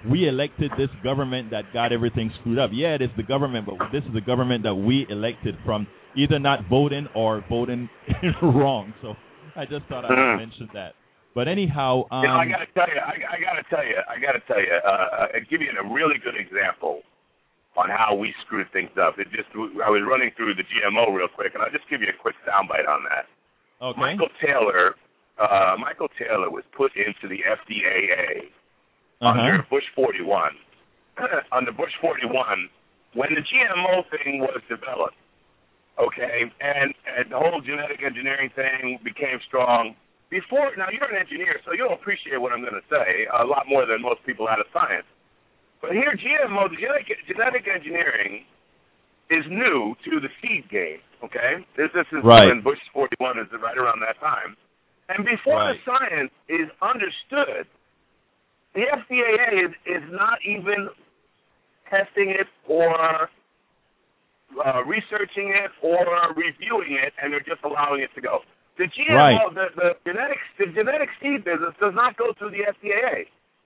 we elected this government that got everything screwed up. Yeah, it is the government, but this is the government that we elected from either not voting or voting wrong. So I just thought I would
Mm.
mention that. But anyhow, um,
you know, I got to tell you, I, I got to tell you, I got to tell you, uh, I'll give you a really good example on how we screwed things up. It just, I was running through the G M O real quick, and I'll just give you a quick soundbite on that.
okay.
Michael Taylor, uh, Michael Taylor was put into the F D A A
Uh-huh.
under Bush forty-one. Under Bush forty-one, when the G M O thing was developed, okay, and, and the whole genetic engineering thing became strong. Before, now you're an engineer, so you'll appreciate what I'm going to say a lot more than most people out of science. But here, G M O, the genetic, genetic engineering is new to the seed game, okay? This, this is
right.
when Bush forty-one is right around that time. And before
right.
the science is understood, the F D A A is, is not even testing it or uh, researching it or reviewing it, and they're just allowing it to go. The G M O,
right.
the, the genetic, the genetic seed business does not go through the F D A A.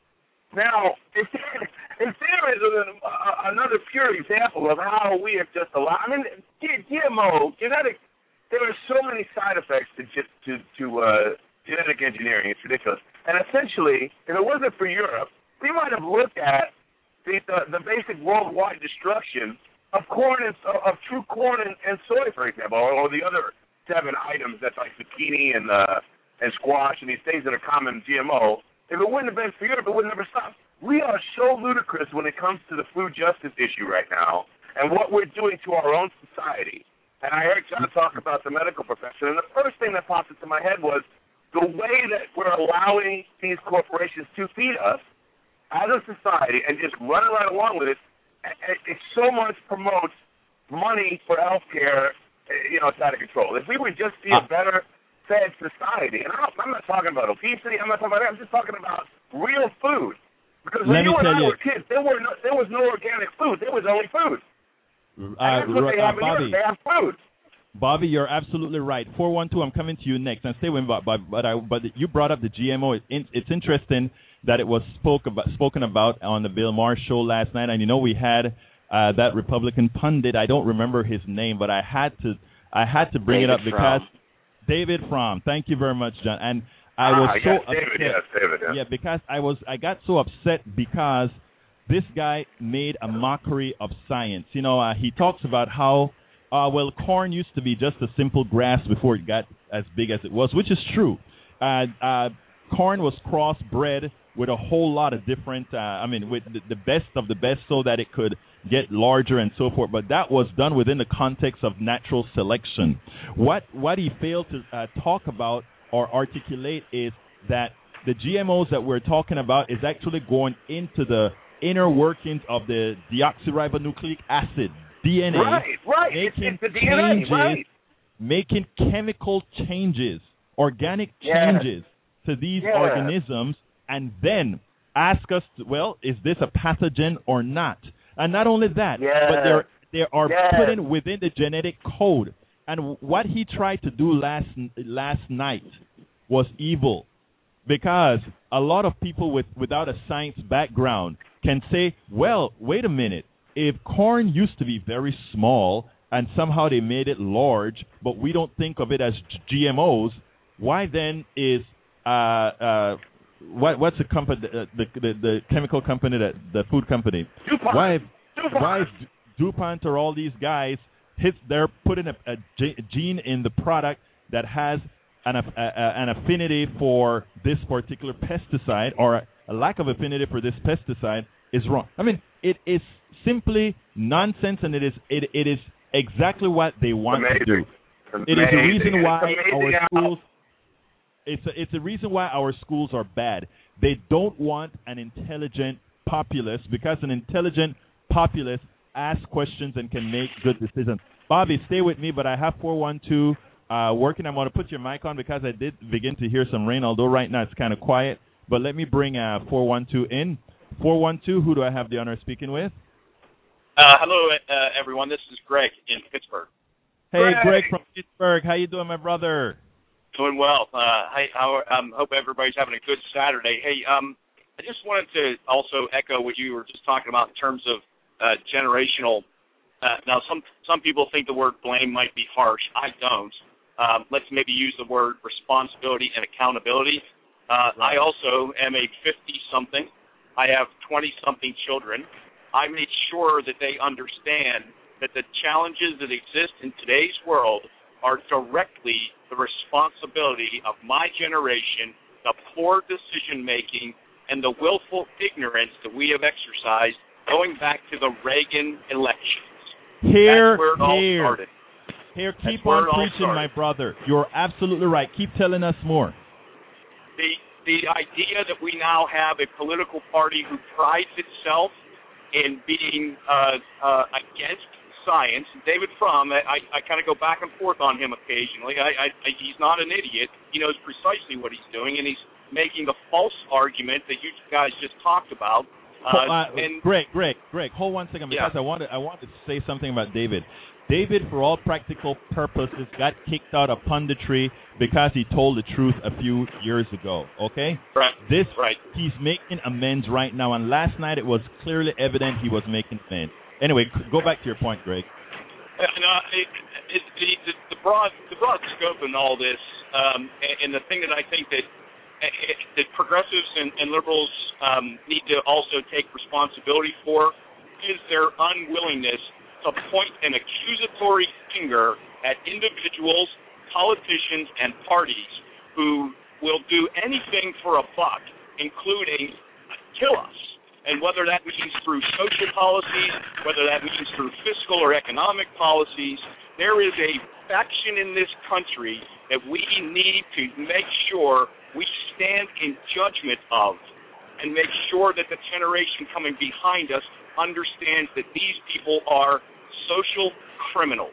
Now, if, if there is an, uh, another pure example of how we have just allowed, I mean, G M O, genetic, there are so many side effects to just to, to uh, genetic engineering. It's ridiculous. And essentially, if it wasn't for Europe, we might have looked at the the, the basic worldwide destruction of corn and of true corn and, and soy, for example, or, or the other seven items that's like zucchini and uh, and squash and these things that are common in G M O. If it wouldn't have been for Europe, it would never stop. We are so ludicrous when it comes to the food justice issue right now and what we're doing to our own society. And I heard John talk about the medical profession, and the first thing that popped into my head was the way that we're allowing these corporations to feed us as a society and just running right along with it. It so much promotes money for health care, you know, it's out of control. If we would just be a better fed society, and I'm not talking about obesity, I'm not talking about that, I'm just talking about real food. Because when
Let
you and I
you.
were kids, there were no, there was no organic food. There was only food.
Uh,
and that's what they
uh,
have in
Bobby,
Europe. They have food.
Bobby, you're absolutely right. four one two, I'm coming to you next. And stay with me, but, but, I, but you brought up the G M O. It's, it's interesting that it was spoke about, spoken about on the Bill Maher show last night. And, you know, we had uh, that Republican pundit. I don't remember his name, but I had to I had to bring
David
it up because
Fromm.
David Fromm. Thank you very much, John. And I
ah,
was so
yes,
upset.
David, yes, David, yes.
Yeah, because I was I got so upset because this guy made a mockery of science. You know, uh, he talks about how uh, well corn used to be just a simple grass before it got as big as it was, which is true. Uh, uh, corn was crossbred with a whole lot of different. Uh, I mean, with the, the best of the best, so that it could get larger and so forth. But that was done within the context of natural selection. What what he failed to uh, talk about or articulate is that the G M Os that we're talking about is actually going into the inner workings of the deoxyribonucleic acid, D N A,
right, right.
making
it's, it's the D N A,
changes,
right.
making chemical changes, organic
Yeah.
changes to these
Yeah.
organisms, and then ask us, to, well, is this a pathogen or not? And not only that,
Yeah.
but they're they are
Yeah.
put in within the genetic code. And what he tried to do last last night was evil, because a lot of people with without a science background can say, well, wait a minute, if corn used to be very small and somehow they made it large, but we don't think of it as G M Os, why then is uh, uh, what what's the company, the, the the the chemical company, that the food company?
DuPont.
Why
DuPont.
why is DuPont or all these guys hit? They're putting a, a gene in the product that has an a, a, an affinity for this particular pesticide, or a, a lack of affinity for this pesticide is wrong. I mean, it is simply nonsense, and it is it it is exactly what they want
Amazing.
to do.
Amazing.
It is the reason why
It's
our
amazing
schools. It's a, it's a reason why our schools are bad. They don't want an intelligent populace, because an intelligent populace asks questions and can make good decisions. Bobby, stay with me, but I have four one two uh, working. I'm going to put your mic on because I did begin to hear some rain, although right now it's kind of quiet. But let me bring uh, four one two in. four one two, who do I have the honor of speaking with?
Uh, hello, uh, everyone. This is Greg in Pittsburgh.
Hey,
Greg.
Greg from Pittsburgh. How you doing, my brother?
Doing well. Uh, I, I um, hope everybody's having a good Saturday. Hey, um, I just wanted to also echo what you were just talking about in terms of uh, generational. Uh, now, some some people think the word blame might be harsh. I don't. Um, let's maybe use the word responsibility and accountability. Uh, right. I also am a fifty-something. I have twenty-something children. I made sure that they understand that the challenges that exist in today's world are directly the responsibility of my generation, the poor decision-making, and the willful ignorance that we have exercised going back to the Reagan elections.
Here,
That's where it all
here.
started.
Here, keep
That's
on preaching, my brother. You're absolutely right. Keep telling us more.
The the idea that we now have a political party who prides itself in being uh, uh, against science. David Frum, I, I kind of go back and forth on him occasionally. I, I, I, he's not an idiot. He knows precisely what he's doing, and he's making the false argument that you guys just talked about. Uh,
uh,
and
Greg, Greg, Greg, hold one second because
yeah.
I wanted I wanted to say something about David. David, for all practical purposes, got kicked out of punditry because he told the truth a few years ago. Okay,
right.
This
right.
He's making amends right now, and last night it was clearly evident he was making amends. Anyway, go back to your point, Greg.
Uh, no, it, it, it, the broad the broad scope in all this, um, and, and the thing that I think that that progressives and, and liberals um, need to also take responsibility for is their unwillingness to point an accusatory finger at individuals, politicians, and parties who will do anything for a buck, including kill us. And whether that means through social policies, whether that means through fiscal or economic policies, there is a faction in this country that we need to make sure we stand in judgment of and make sure that the generation coming behind us understands that these people are social criminals.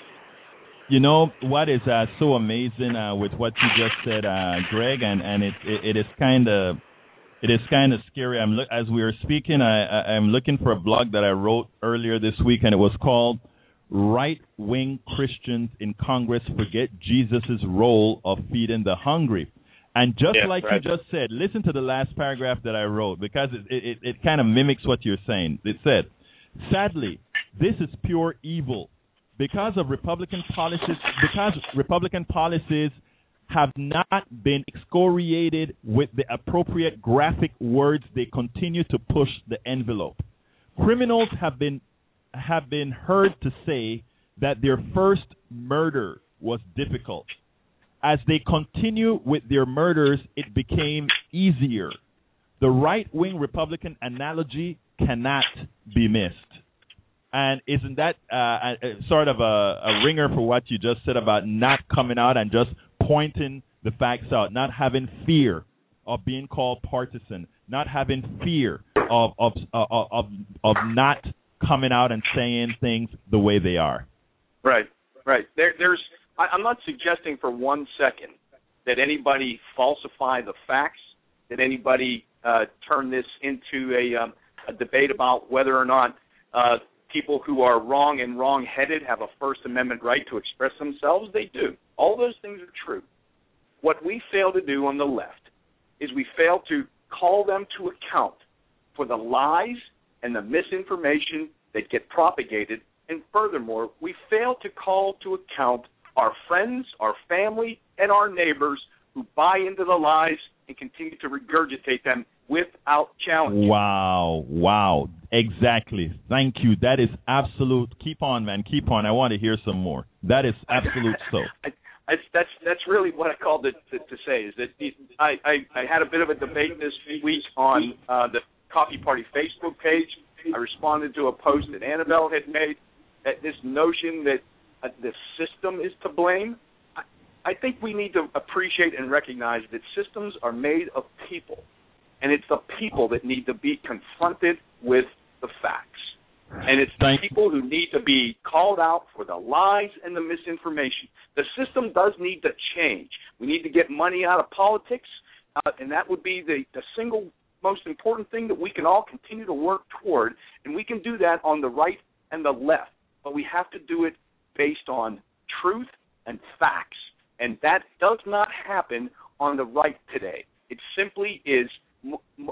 You know what is uh, so amazing uh, with what you just said, uh, Greg, and, and it, it, it is kind of it is kind of scary. I'm look, as we were speaking, I, I, I'm looking for a blog that I wrote earlier this week, and it was called "Right-Wing Christians in Congress Forget Jesus' Role of Feeding the Hungry." And just
yeah,
like
right.
you just said, listen to the last paragraph that I wrote because it, it, it kind of mimics what you're saying. It said, sadly, this is pure evil because of Republican policies, because Republican policies have not been excoriated with the appropriate graphic words. They continue to push the envelope. Criminals have been have been heard to say that their first murder was difficult. As they continue with their murders, it became easier. The right-wing Republican analogy cannot be missed. And isn't that uh, a, a sort of a, a ringer for what you just said about not coming out and just pointing the facts out, not having fear of being called partisan, not having fear of of of of, of not coming out and saying things the way they are?
Right, right. There, there's. I'm not suggesting for one second that anybody falsify the facts, that anybody uh, turn this into a, um, a debate about whether or not uh, people who are wrong and wrong-headed have a First Amendment right to express themselves. They do. All those things are true. What we fail to do on the left is we fail to call them to account for the lies and the misinformation that get propagated. And furthermore, we fail to call to account our friends, our family, and our neighbors who buy into the lies and continue to regurgitate them without challenge.
Wow, wow, exactly. Thank you. That is absolute. Keep on, man. Keep on. I want to hear some more. That is absolute so.
I, I, that's that's really what I called it to, to say, is that it, I, I, I had a bit of a debate this week on uh, the Coffee Party Facebook page. I responded to a post that Annabelle had made, that this notion that Uh, the system is to blame. I, I think we need to appreciate and recognize that systems are made of people, and it's the people that need to be confronted with the facts. And it's the people who need to be called out for the lies and the misinformation. The system does need to change. We need to get money out of politics, uh, and that would be the, the single most important thing that we can all continue to work toward, and we can do that on the right and the left, but we have to do it based on truth and facts, and that does not happen on the right today. It simply is m- m-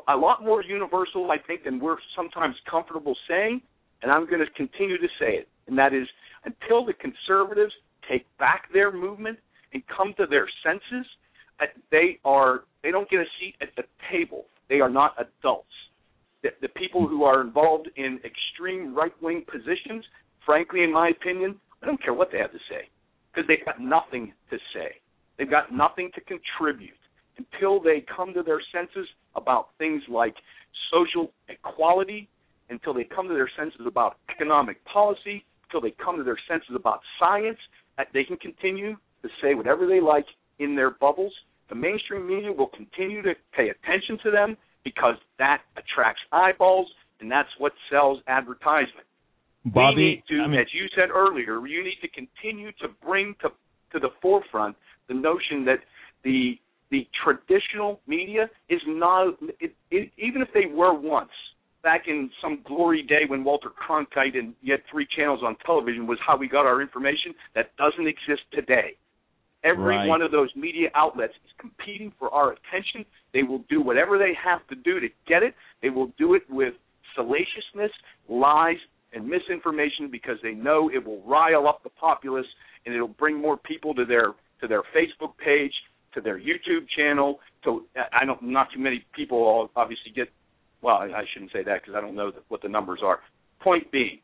a lot more universal, I think, than we're sometimes comfortable saying, and I'm going to continue to say it, and that is until the conservatives take back their movement and come to their senses, they are they don't get a seat at the table. They are not adults. The, the people who are involved in extreme right-wing positions, frankly, in my opinion, I don't care what they have to say, because they've got nothing to say. They've got nothing to contribute until they come to their senses about things like social equality, until they come to their senses about economic policy, until they come to their senses about science. They can continue to say whatever they like in their bubbles. The mainstream media will continue to pay attention to them because that attracts eyeballs, and that's what sells advertisement.
Bobby,
we need to,
I mean,
as you said earlier, you need to continue to bring to, to the forefront the notion that the the traditional media is not, it, it, even if they were once, back in some glory day when Walter Cronkite and you had three channels on television was how we got our information, that doesn't exist today. Every
right.
one of those media outlets is competing for our attention. They will do whatever they have to do to get it. They will do it with salaciousness, lies, and misinformation because they know it will rile up the populace and it'll bring more people to their to their Facebook page, to their YouTube channel. To I don't not too many people obviously get. Well, I shouldn't say that because I don't know what the numbers are. Point being,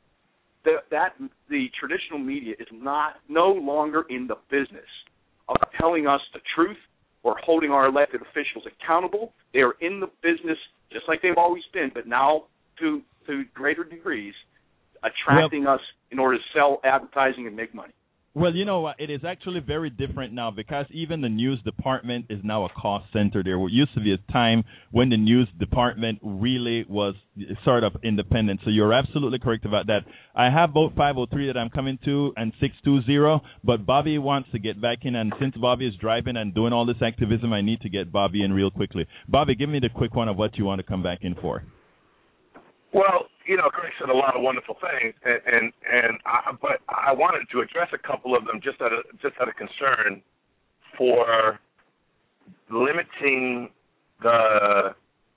the, that the traditional media is not no longer in the business of telling us the truth or holding our elected officials accountable. They are in the business, just like they've always been, but now to to greater degrees, attracting well, us in order to sell advertising and make money.
Well, you know, it is actually very different now because even the news department is now a cost center. There used to be a time when the news department really was sort of independent. So you're absolutely correct about that. I have both five oh three that I'm coming to and six two zero, but Bobby wants to get back in. And since Bobby is driving and doing all this activism, I need to get Bobby in real quickly. Bobby, give me the quick one of what you want to come back in for.
Well, you know, Greg said a lot of wonderful things, and and, and I, but I wanted to address a couple of them just out of just out of concern for limiting the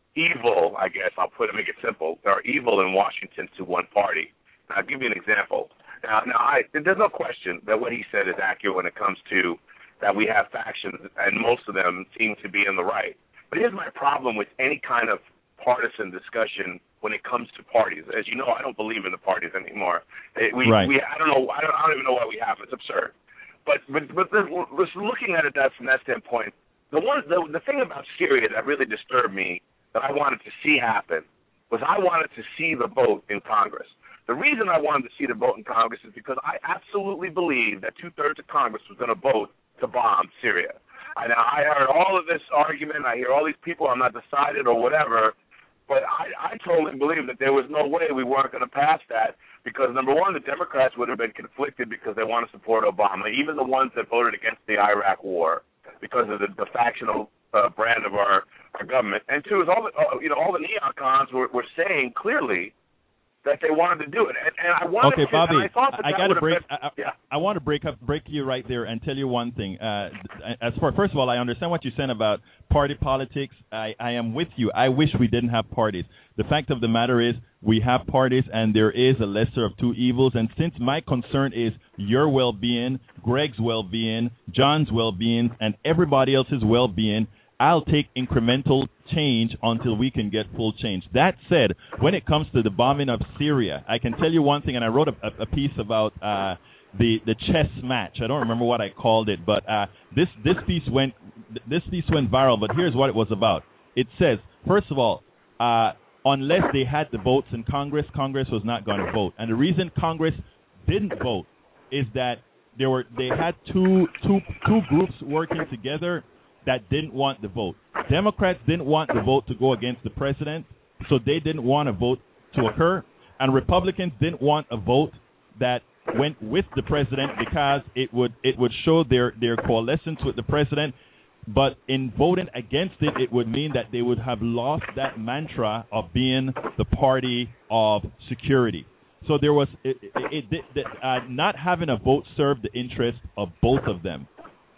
evil. I guess I'll put it, make it simple. There are evil in Washington to one party. And I'll give you an example. Now, now, I, there's no question that what he said is accurate when it comes to that we have factions, and most of them seem to be in the right. But here's my problem with any kind of partisan discussion when it comes to parties. As you know, I don't believe in the parties anymore. We,
right.
we I don't know. I don't, I don't even know why we have. It's absurd. But but but just looking at it that from that standpoint, the one the, the thing about Syria that really disturbed me that I wanted to see happen was I wanted to see the vote in Congress. The reason I wanted to see the vote in Congress is because I absolutely believe that two thirds of Congress was going to vote to bomb Syria. I, now I heard all of this argument. I hear all these people. I'm not decided or whatever. But I, I totally believe that there was no way we weren't going to pass that because, number one, the Democrats would have been conflicted because they want to support Obama, even the ones that voted against the Iraq war because of the, the factional uh, brand of our, our government. And two is all the, uh, you know, all the neocons were, were saying clearly that they wanted to do it. And, and I wanted
okay,
to,
Bobby,
and I thought that
I
that
got to break.
been,
I,
yeah.
I want to break up, break you right there, and tell you one thing. Uh, as for first of all, I understand what you're saying about party politics. I, I am with you. I wish we didn't have parties. The fact of the matter is, we have parties, and there is a lesser of two evils. And since my concern is your well-being, Greg's well-being, John's well-being, and everybody else's well-being, I'll take incremental change until we can get full change. That said, when it comes to the bombing of Syria, I can tell you one thing, and I wrote a, a piece about uh, the the chess match. I don't remember what I called it, but uh, this this piece went this piece went viral. But here's what it was about. It says, first of all, uh, unless they had the votes in Congress, Congress was not going to vote, and the reason Congress didn't vote is that there were they had two two two groups working together that didn't want the vote. Democrats didn't want the vote to go against the president, so they didn't want a vote to occur. And Republicans didn't want a vote that went with the president because it would it would show their, their coalescence with the president. But in voting against it, it would mean that they would have lost that mantra of being the party of security. So there was it, it, it, it, uh, not having a vote served the interest of both of them.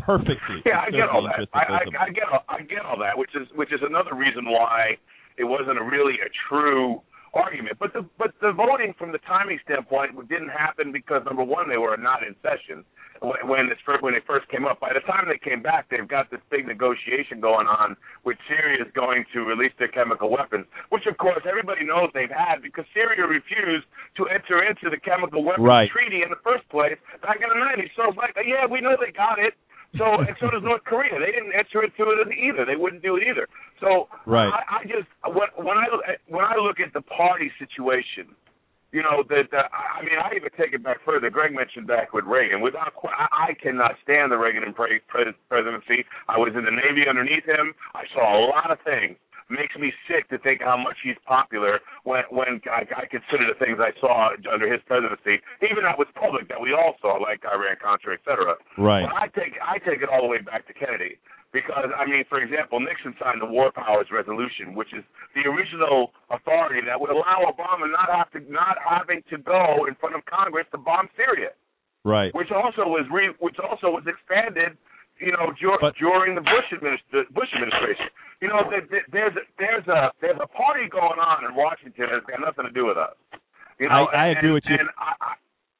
perfectly.
Yeah, I get all that.
Interested
I, I,
person.
I get all, I get all that, which is which is another reason why it wasn't a really a true argument. But the but the voting from the timing standpoint didn't happen because number one, they were not in session when when, it's first, when they first came up. By the time they came back, they've got this big negotiation going on, which Syria is going to release their chemical weapons, which of course everybody knows they've had because Syria refused to enter into the chemical weapons
right.
treaty in the first place back in the nineties. So it's like, yeah, we know they got it. So and so does North Korea. They didn't enter into it either. They wouldn't do it either. So
right.
I, I just when I when I look at the party situation, you know that I mean I even take it back further. Greg mentioned back with Reagan. Without I, I cannot stand the Reagan presidency. I was in the Navy underneath him. I saw a lot of things. Makes me sick to think how much he's popular when when I, I consider the things I saw under his presidency, even that was public that we all saw, like Iran-Contra, et cetera.
Right.
But I take I take it all the way back to Kennedy because I mean, for example, Nixon signed the War Powers Resolution, which is the original authority that would allow Obama not have to not having to go in front of Congress to bomb Syria.
Right.
Which also was re, which also was expanded. You know, dur-
but,
during the Bush, administ- Bush administration, you know, there, there's a, there's a there's a party going on in Washington that's got nothing to do with us. You know,
I, I
and,
agree with you.
And I,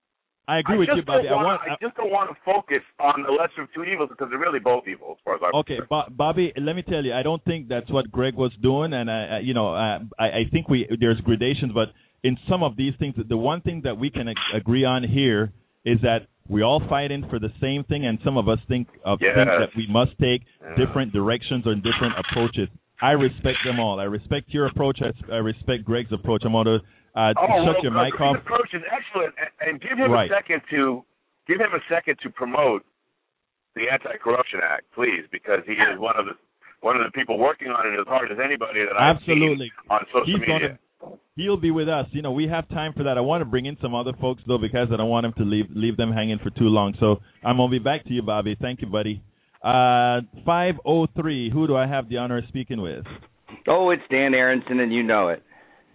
I agree
I
with you, Bobby.
Wanna,
I, want,
I just don't want to focus on the lesser of two evils because they're really both evils, as far as I'm
okay, Bo- Bobby. Let me tell you, I don't think that's what Greg was doing, and I, I you know, I, I think we there's gradations, but in some of these things, the one thing that we can ag- agree on here is that we all fighting for the same thing, and some of us think of
yes.
things that we must take
yeah.
different directions or different approaches. I respect them all. I respect your approach. I, I respect Greg's approach. I'm going to uh,
oh,
shut
well,
your mic off.
His approach is excellent, and, and give him
right.
a second to give him a second to promote the Anti-Corruption Act, please, because he is one of the one of the people working on it as hard as anybody that I've
Absolutely.
seen on social
He's
media.
Gonna, he'll be with us. You know, we have time for that. I want to bring in some other folks, though, because I don't want him to leave leave them hanging for too long. So I'm going to be back to you, Bobby. Thank you, buddy. Uh, five oh three, who do I have the honor of speaking with?
Oh, it's Dan Aronson, and you know it.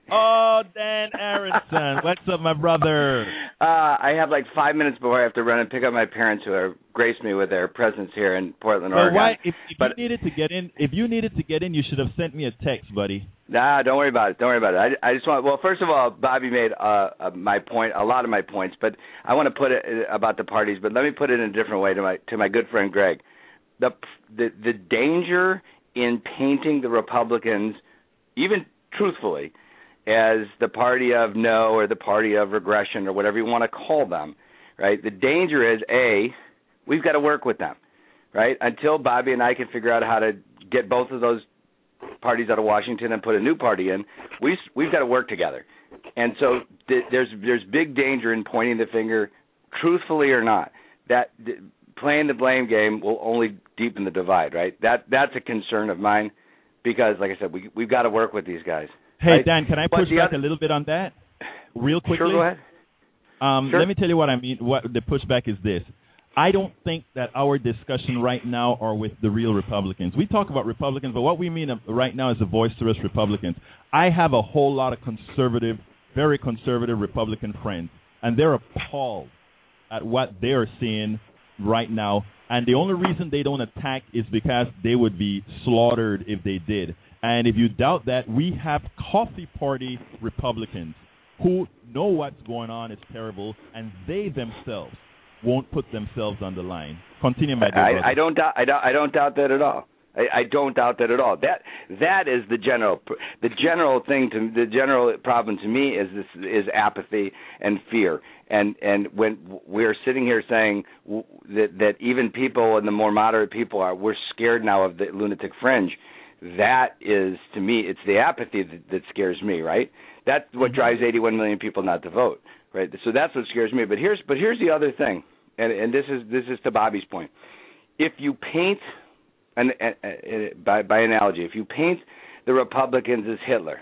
Oh, Dan Aronson. What's up, my brother?
Uh, I have like five minutes before I have to run and pick up my parents who have graced me with their presence here in Portland,
well,
Oregon.
Why, if, if
but,
you needed to get in, if you needed to get in, you should have sent me a text, buddy.
Nah, don't worry about it. Don't worry about it. I, I just want. Well, first of all, Bobby made uh, uh, my point, a lot of my points, but I want to put it about the parties. But let me put it in a different way to my to my good friend Greg. The the the danger in painting the Republicans, even truthfully, as the party of no or the party of regression or whatever you want to call them, right? The danger is, A, we've got to work with them, right? Until Bobby and I can figure out how to get both of those parties out of Washington and put a new party in, we, we've got to work together. And so th- there's there's big danger in pointing the finger, truthfully or not. That th- playing the blame game will only deepen the divide, right? That That's a concern of mine because, like I said, we, we've got to work with these guys.
Hey,
right?
Dan, can I push back other... a little bit on that real quickly?
Sure, go ahead.
Um,
sure.
Let me tell you what I mean. What the pushback is this. I don't think that our discussion right now are with the real Republicans. We talk about Republicans, but what we mean right now is the boisterous Republicans. I have a whole lot of conservative, very conservative Republican friends, and they're appalled at what they're seeing right now. And the only reason they don't attack is because they would be slaughtered if they did. And if you doubt that, we have coffee party Republicans who know what's going on is terrible, and they themselves won't put themselves on the line. Continue, my dear brother.
I, I don't doubt. I don't. I don't doubt that at all. I, I don't doubt that at all. That that is the general. The general thing to the general problem to me is this is apathy and fear. And and when we're sitting here saying that that even people and the more moderate people are, we're scared now of the lunatic fringe. That is, to me, it's the apathy that, that scares me, right? That's what drives eighty-one million people not to vote, right? So that's what scares me. But here's but here's the other thing, and and this is this is to Bobby's point. If you paint, an, an, an, by by analogy, if you paint the Republicans as Hitler,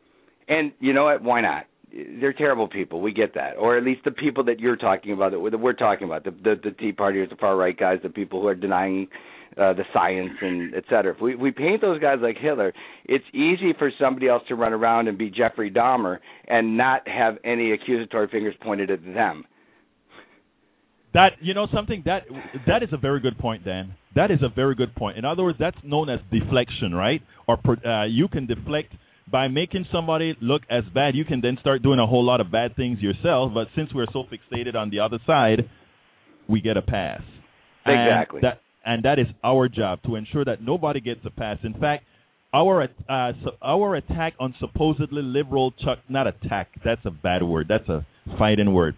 and you know what, why not? They're terrible people. We get that, or at least the people that you're talking about, that we're talking about, the the, the Tea Partiers, the far right guys, the people who are denying Uh, the science and et cetera. If we, we paint those guys like Hitler, it's easy for somebody else to run around and be Jeffrey Dahmer and not have any accusatory fingers pointed at them.
That you know something that that is a very good point, Dan. That is a very good point. In other words, that's known as deflection, right? Or uh, you can deflect by making somebody look as bad. You can then start doing a whole lot of bad things yourself. But since we're so fixated on the other side, we get a pass.
Exactly.
And that, and that is our job, to ensure that nobody gets a pass. In fact, our uh, so our attack on supposedly liberal Chuck, not attack, that's a bad word. That's a fighting word.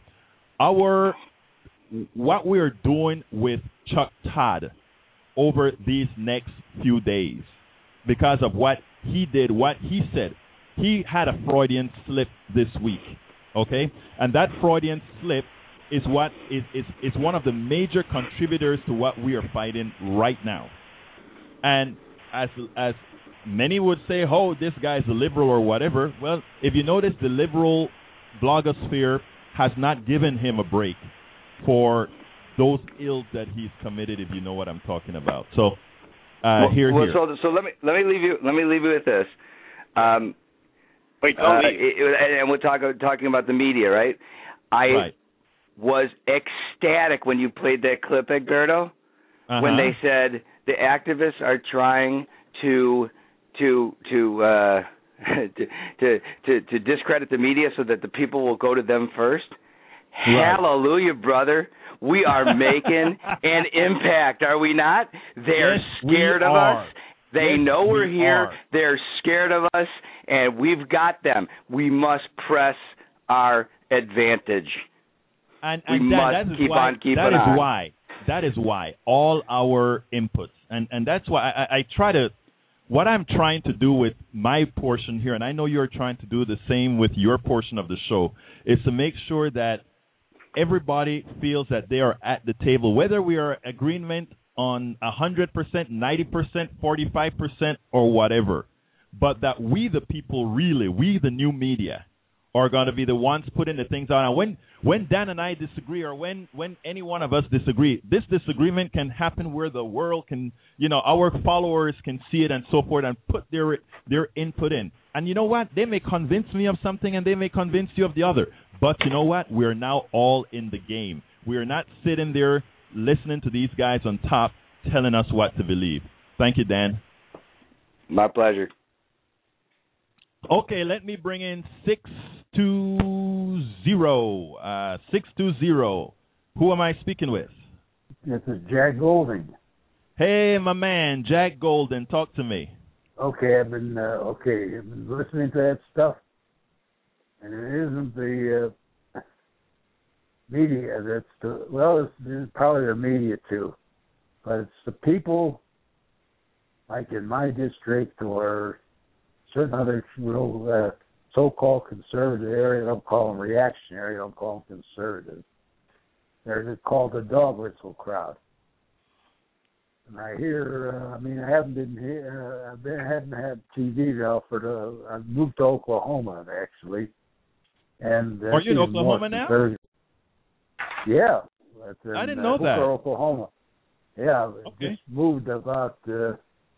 Our what we're doing with Chuck Todd over these next few days, because of what he did, what he said. He had a Freudian slip this week, okay? And that Freudian slip is what is, is, is one of the major contributors to what we are fighting right now. And as as many would say, oh, this guy's a liberal or whatever, well, if you notice, the liberal blogosphere has not given him a break for those ills that he's committed, if you know what I'm talking about. So, uh,
well,
here,
well,
here.
So, so let me let me leave you let me leave you with this. Um,
Wait, don't
uh,
leave.
it, and we're talking talking about the media, right? I
right.
was ecstatic when you played that clip, Egberto,
uh-huh.
when they said the activists are trying to to to, uh, to to to to discredit the media so that the people will go to them first. Right. Hallelujah, brother. We are making an impact, are we not? They're
yes,
scared of
are.
us. They
yes,
know we're
we
here.
Are.
They're scared of us, and we've got them. We must press our advantage.
And, and
we
that,
must
that is
keep
why,
on keeping
that is
on.
why. That is why all our inputs, and, and that's why I, I try to, what I'm trying to do with my portion here, and I know you're trying to do the same with your portion of the show, is to make sure that everybody feels that they are at the table, whether we are agreement on one hundred percent, ninety percent, forty-five percent, or whatever, but that we, the people, really, we, the new media, are going to be the ones putting the things out. And when, when Dan and I disagree, or when, when any one of us disagree, this disagreement can happen where the world can, you know, our followers can see it and so forth and put their their input in. And you know what? They may convince me of something and they may convince you of the other. But you know what? We're now all in the game. We are not sitting there listening to these guys on top telling us what to believe. Thank you, Dan.
My pleasure.
Okay, let me bring in six two zero. Uh, six two zero. Who am I speaking with?
This is Jack Golden.
Hey, my man, Jack Golden. Talk to me.
Okay, I've been, uh, okay, I've been listening to that stuff. And it isn't the uh, media that's the, well, it's, it's probably the media too, but it's the people, like in my district or certain other real uh, so-called conservative area. I don't call them reactionary. I don't call them conservative. They're called the dog whistle crowd. And I hear, uh, I mean, I haven't been here, uh, I've been, I haven't had T V now for the, I've moved to Oklahoma actually. And uh,
are you in Oklahoma now?
Yeah. That's in,
I didn't know
uh,
that.
Oklahoma. Yeah.
Okay.
Just moved about uh,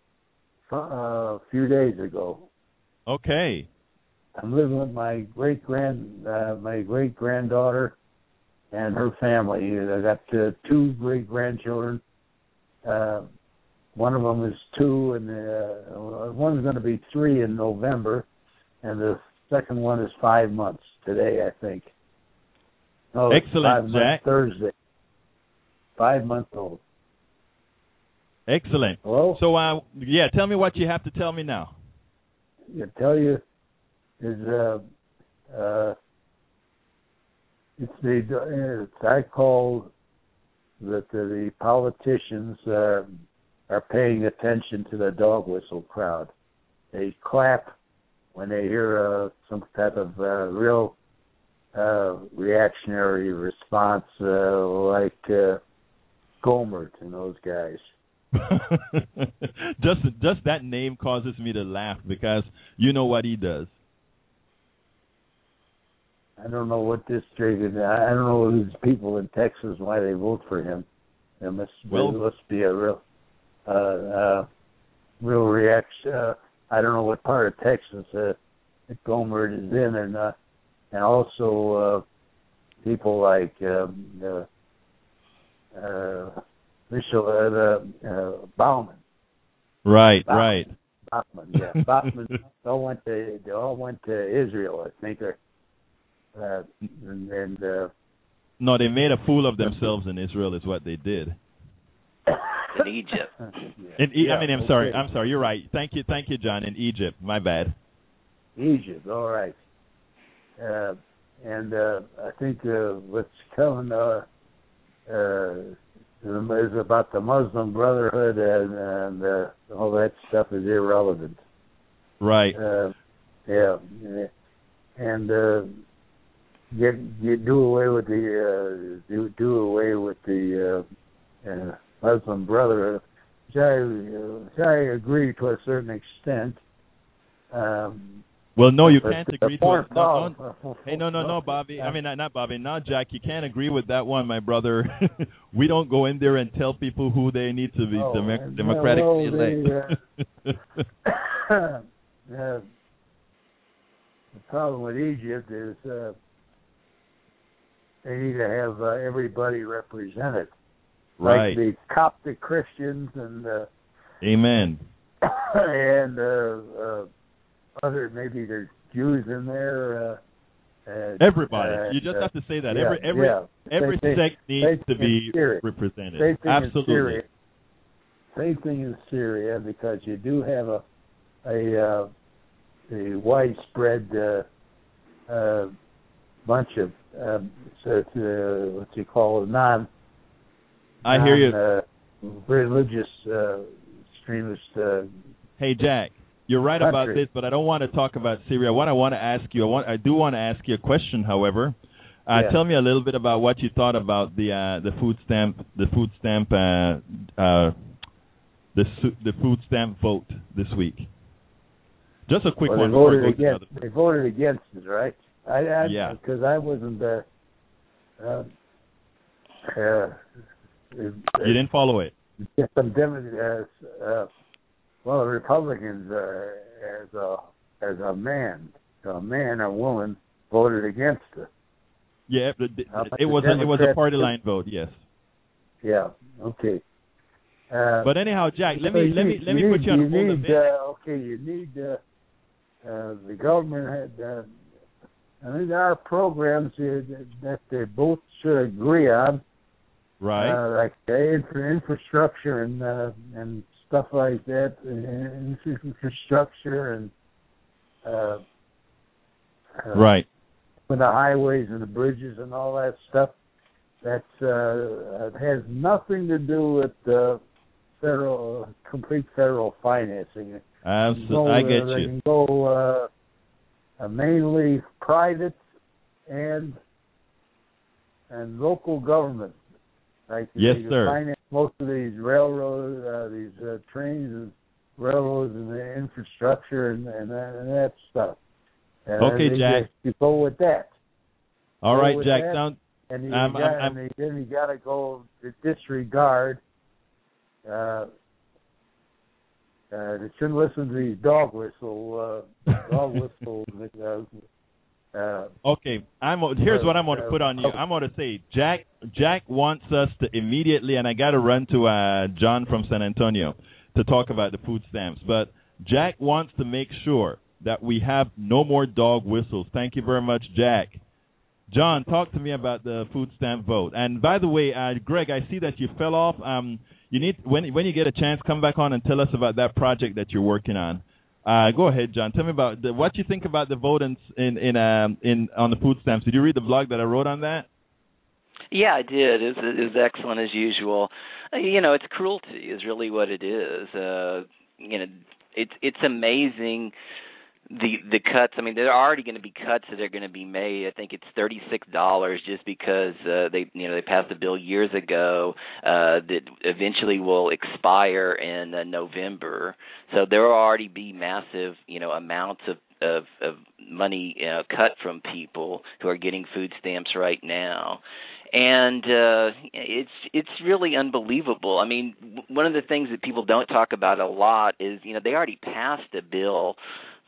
a few days ago.
Okay.
I'm living with my great grand, uh, my great granddaughter, and her family. I got uh, two great grandchildren. Uh, one of them is two, and uh, one's going to be three in November, and the second one is five months today, I think. No,
excellent, Jack.
Thursday. Five months old.
Excellent.
Hello?
So, uh, yeah, tell me what you have to tell me now.
I tell you is uh, uh, it's the it's, I call that the, the politicians uh, are paying attention to the dog whistle crowd. They clap when they hear uh, some type of uh, real uh, reactionary response, uh, like uh, Gohmert and those guys.
just just that name causes me to laugh because you know what he does.
I don't know what district. I don't know these people in Texas why they vote for him. There must well, there must be a real, uh, uh, real reaction. Uh, I don't know what part of Texas uh, Gohmert is in, or not. And also uh, people like um, uh, uh, Michel uh, uh, Bauman.
Right,
Bachmann.
right.
Bachmann, yeah. Bachmann all went to they all went to Israel, I think, or, uh, and, and uh,
no, they made a fool of themselves in Israel, is what they did.
In Egypt.
In e-
yeah,
I mean, I'm
okay.
sorry, I'm sorry. You're right. Thank you, thank you, John. In Egypt, my bad.
Egypt, all right. Uh, and uh, I think uh, what's coming uh, uh, is about the Muslim Brotherhood and, and uh, all that stuff is irrelevant.
Right.
Uh, yeah, and uh, get you do away with the uh, do do away with the uh, uh, Muslim Brotherhood, which I uh, which I agree to a certain extent. Um,
Well, no, you
but
can't
the
agree to
foreign
it. No,
policy-
no. Hey, no, no, no, Bobby. I mean, not Bobby, not Jack. You can't agree with that one, my brother. We don't go in there and tell people who they need to be
Oh,
demo-
and,
democratically
well,
elect.
the, uh, uh, the problem with Egypt is uh, they need to have uh, everybody represented.
Right.
Like the Coptic Christians and uh,
Amen.
and uh, uh, other maybe there's Jews in there. Uh, uh,
Everybody.
uh,
You just
uh,
have to say that.
yeah,
every every
yeah.
every
Same thing-
sect needs
same
to
thing
be
in Syria.
represented.
Same thing
Absolutely.
in Syria. Same thing in Syria because you do have a a, uh, a widespread uh, uh, bunch of uh, so it's, uh, what you call non.
I hear you.
Uh, religious uh, extremist. Uh,
Hey, Jack, you're right about
country.
this, but I don't want to talk about Syria. What I want to ask you, I want, I do want to ask you a question. However, uh,
Yeah.
tell me a little bit about what you thought about the uh, the food stamp, the food stamp, uh, uh, the su- the food stamp vote this week. Just a quick
well,
one.
they
before I
voted
go to the
against.
other-
They voted against it, right? I, I
Yeah.
Because I wasn't. Uh, uh, uh,
You didn't follow it.
Get some Dem- uh, uh, well, the Republicans, uh, as a as a man, a man or woman, voted against it.
Yeah, the, the,
How about
it
the
was a, it was a
Democrats?
party line vote. Yes.
Yeah. Okay. Uh,
But anyhow, Jack, let
so
me
you
let me
need-
let me
you
put
need-
you on
you
hold a
need,
minute.
uh, okay, you need uh, uh, the government had. Uh, I mean, there are programs uh, that they both should agree on.
Right.
Uh, like the infra- infrastructure and uh, and stuff like that, and infrastructure and uh, uh,
Right.
with the highways and the bridges and all that stuff. That's uh, it has nothing to do with uh, federal complete federal financing.
Absolutely,
Go,
I
uh,
get
they
you.
can go uh, uh, mainly private and and local government. Like
Yes,
they can
sir.
finance most of these railroads, uh, these uh, trains and railroads and the infrastructure and, and, that, and that stuff. Uh,
Okay,
they
Jack.
just- You go with that.
All
Go
right,
with
Jack.
that,
Sound.
And you
Um,
got,
I'm- I'm-
and then you got to go to disregard. Uh, uh, they shouldn't listen to these dog whistle, uh, dog whistle. Uh, uh,
Okay, I'm. Here's what I'm going to put on you. I'm going to say, Jack. Jack wants us to immediately, and I got to run to uh, John from San Antonio to talk about the food stamps. But Jack wants to make sure that we have no more dog whistles. Thank you very much, Jack. John, talk to me about the food stamp vote. And by the way, uh, Greg, I see that you fell off. Um, you need when when you get a chance, come back on and tell us about that project that you're working on. Uh, go ahead, John. Tell me about the, what you think about the vote in in in, um, in on the food stamps. Did you read the blog that I wrote on that?
Yeah, I did. It was, it was excellent as usual. Uh, You know, it's cruelty is really what it is. Uh, you know, it's it's amazing the the cuts. I mean, there are already going to be cuts that are going to be made. I think it's thirty-six dollars just because uh, they you know they passed a bill years ago uh, that eventually will expire in uh, November. So there will already be massive you know amounts of of, of money uh, cut from people who are getting food stamps right now. And uh, it's it's really unbelievable. I mean, w- one of the things that people don't talk about a lot is, you know, they already passed a bill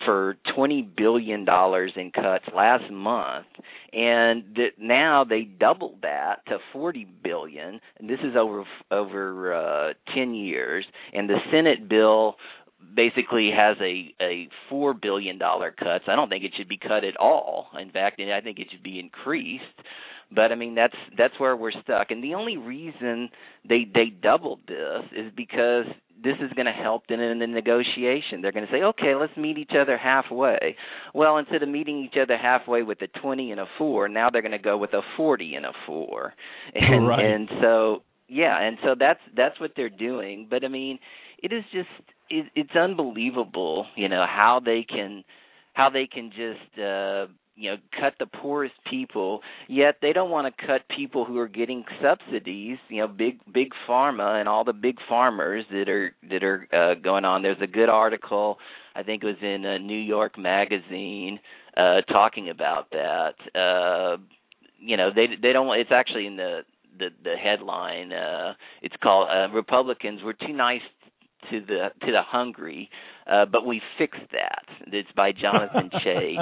for twenty billion dollars in cuts last month, and that now they doubled that to forty billion dollars, and this is over over uh, ten years, and the Senate bill basically has a, a four billion dollars cuts. I don't think it should be cut at all. In fact, I think it should be increased. But I mean, that's that's where we're stuck. And the only reason they they doubled this is because this is going to help them in the negotiation. They're going to say, okay, let's meet each other halfway. Well, instead of meeting each other halfway with a twenty and a four, now they're going to go with a forty and a four. And,
right.
and so, yeah, and so that's that's what they're doing. But I mean, it is just it, it's unbelievable, you know, how they can how they can just uh, you know, cut the poorest people, yet they don't want to cut people who are getting subsidies, you know, big big pharma and all the big farmers that are that are uh, going on. There's a good article, I think it was in a New York Magazine, uh, talking about that. Uh, you know, they they don't. It's actually in the the, the headline. Uh, it's called uh, "Republicans Were Too Nice to the to the Hungry." Uh, but we fixed that. It's by Jonathan Chait.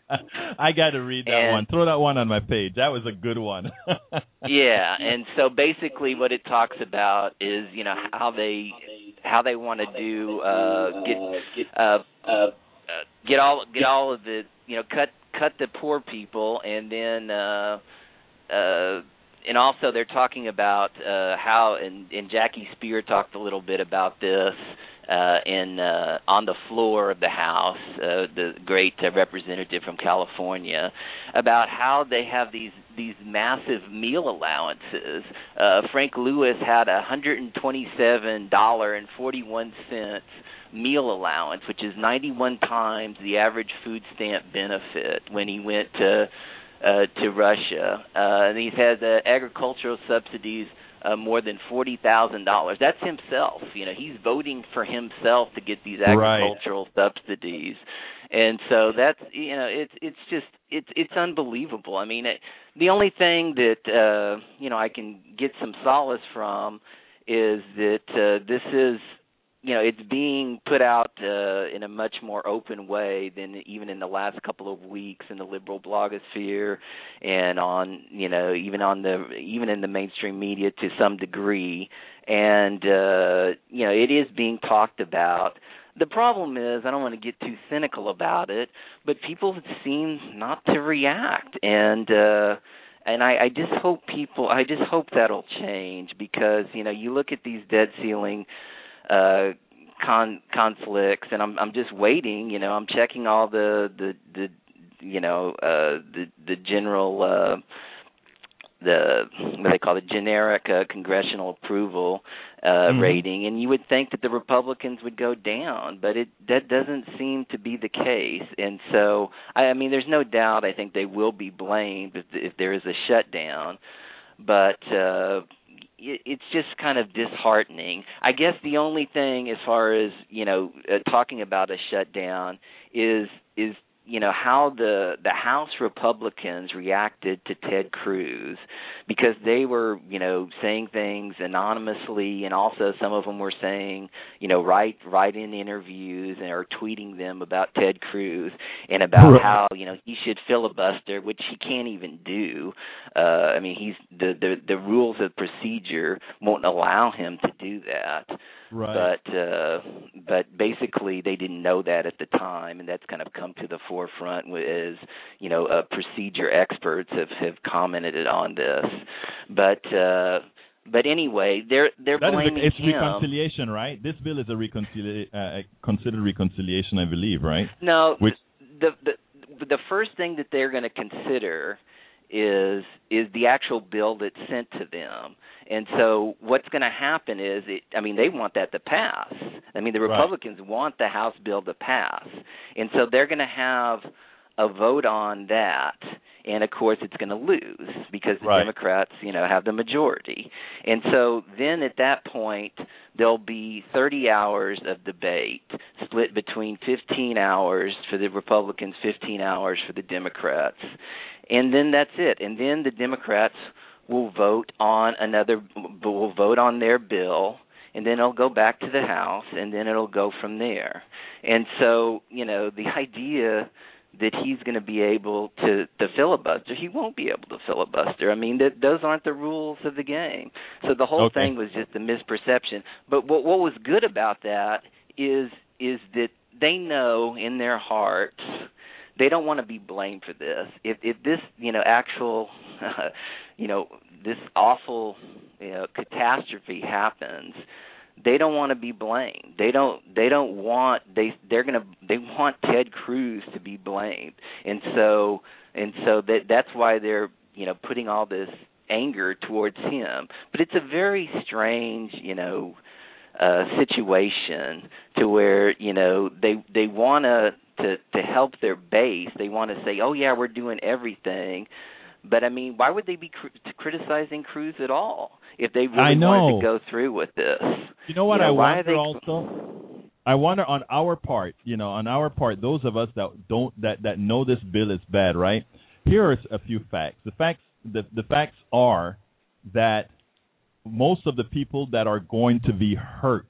I got to read that
and,
one. Throw that one on my page. That was a good one.
Yeah, and so basically what it talks about is, you know, how they how they want to do uh, get uh, uh, get all get all of the, you know, cut cut the poor people, and then uh, uh, and also they're talking about uh, how and, and Jackie Spear talked a little bit about this. Uh, in uh, on the floor of the House, uh, the great uh, representative from California, about how they have these these massive meal allowances. Uh, Frank Lewis had a one hundred twenty-seven dollars and forty-one cents meal allowance, which is ninety-one times the average food stamp benefit when he went to uh, to Russia. Uh, and he's had uh, agricultural subsidies. Uh, more than forty thousand dollars. That's himself. You know, he's voting for himself to get these agricultural right. subsidies, and so that's you know, it's it's just it's it's unbelievable. I mean, it, the only thing that uh, you know I can get some solace from is that uh, this is. You know, it's being put out uh, in a much more open way than even in the last couple of weeks in the liberal blogosphere and on, you know, even on the even in the mainstream media to some degree. And uh, you know, it is being talked about. The problem is, I don't want to get too cynical about it, but people seem not to react, and uh, and I, I just hope people, I just hope that'll change, because you know, you look at these debt ceiling. Uh, con conflicts, and I'm I'm just waiting. You know, I'm checking all the the, the you know uh, the the general uh, the what they call the generic uh, congressional approval uh, mm-hmm. rating, and you would think that the Republicans would go down, but it that doesn't seem to be the case. And so, I, I mean, there's no doubt. I think they will be blamed if, if there is a shutdown, but. Uh, It's just kind of disheartening. I guess the only thing, as far as you know, uh, talking about a shutdown, is is you know how the the House Republicans reacted to Ted Cruz, because they were you know saying things anonymously, and also some of them were saying you know write write in interviews and or tweeting them about Ted Cruz and about right. how you know he should filibuster, which he can't even do. Uh, I mean, he's the, the the rules of procedure won't allow him to do that.
Right.
But uh, but basically they didn't know that at the time, and that's kind of come to the forefront as you know uh, procedure experts have, have commented on this. But uh, but anyway, they're they're
that
blaming
is a, it's
him.
reconciliation, right? This bill is a reconcilia- uh, considered reconciliation, I believe, right?
No,
Which
the the the first thing that they're going to consider is is the actual bill that's sent to them. And so what's going to happen is, it, I mean, they want that to pass. I mean, the Republicans right. want the House bill to pass. And so they're going to have a vote on that. And, of course, it's going to lose because the
right.
Democrats, you know, have the majority. And so then at that point, there'll be thirty hours of debate split between fifteen hours for the Republicans, fifteen hours for the Democrats. And then that's it. And then the Democrats will vote on another, will vote on their bill, and then it'll go back to the House, and then it'll go from there. And so, you know, the idea that he's going to be able to, to filibuster, he won't be able to filibuster. I mean, that, those aren't the rules of the game. So the whole
okay.
thing was just a misperception. But what, what was good about that is is that they know in their hearts they don't want to be blamed for this. If if this, you know, actual, uh, you know, this awful, you know, catastrophe happens, they don't want to be blamed. They don't. They don't want. They. They're gonna. They want Ted Cruz to be blamed, and so and so that that's why they're, you know, putting all this anger towards him. But it's a very strange, you know, uh, situation to where, you know, they they want to to help their base. They want to say, oh yeah, we're doing everything. But I mean, why would they be cr- criticizing Cruz at all if they really wanted to go through with this?
You know what
you know,
I wonder
they...
also? I wonder on our part, you know, on our part, those of us that don't that, that know this bill is bad, right? Here are a few facts. The facts the, the facts are that most of the people that are going to be hurt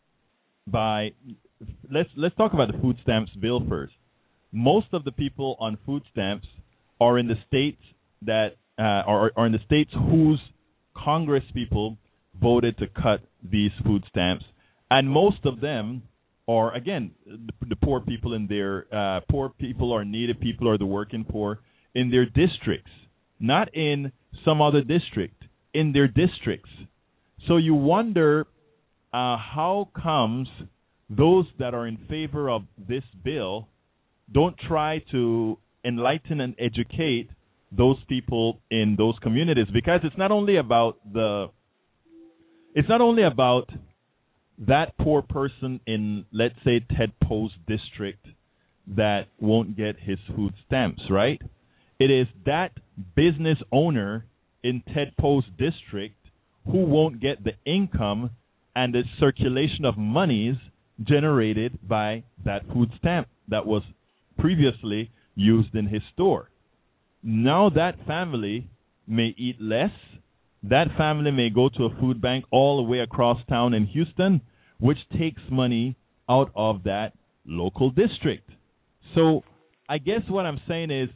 by let's let's talk about the food stamps bill first. Most of the people on food stamps are in the states that uh, are, are in the states whose Congress people voted to cut these food stamps, and most of them are, again, the, the poor people in their uh, poor people or needy people or the working poor in their districts, not in some other district, in their districts. So you wonder uh, how comes those that are in favor of this bill don't try to enlighten and educate those people in those communities, because it's not only about the it's not only about that poor person in, let's say, Ted Poe's district that won't get his food stamps, right? It is that business owner in Ted Poe's district who won't get the income and the circulation of monies generated by that food stamp that was previously used in his store. Now that family may eat less. That family may go to a food bank all the way across town in Houston, which takes money out of that local district. So I guess what I'm saying is,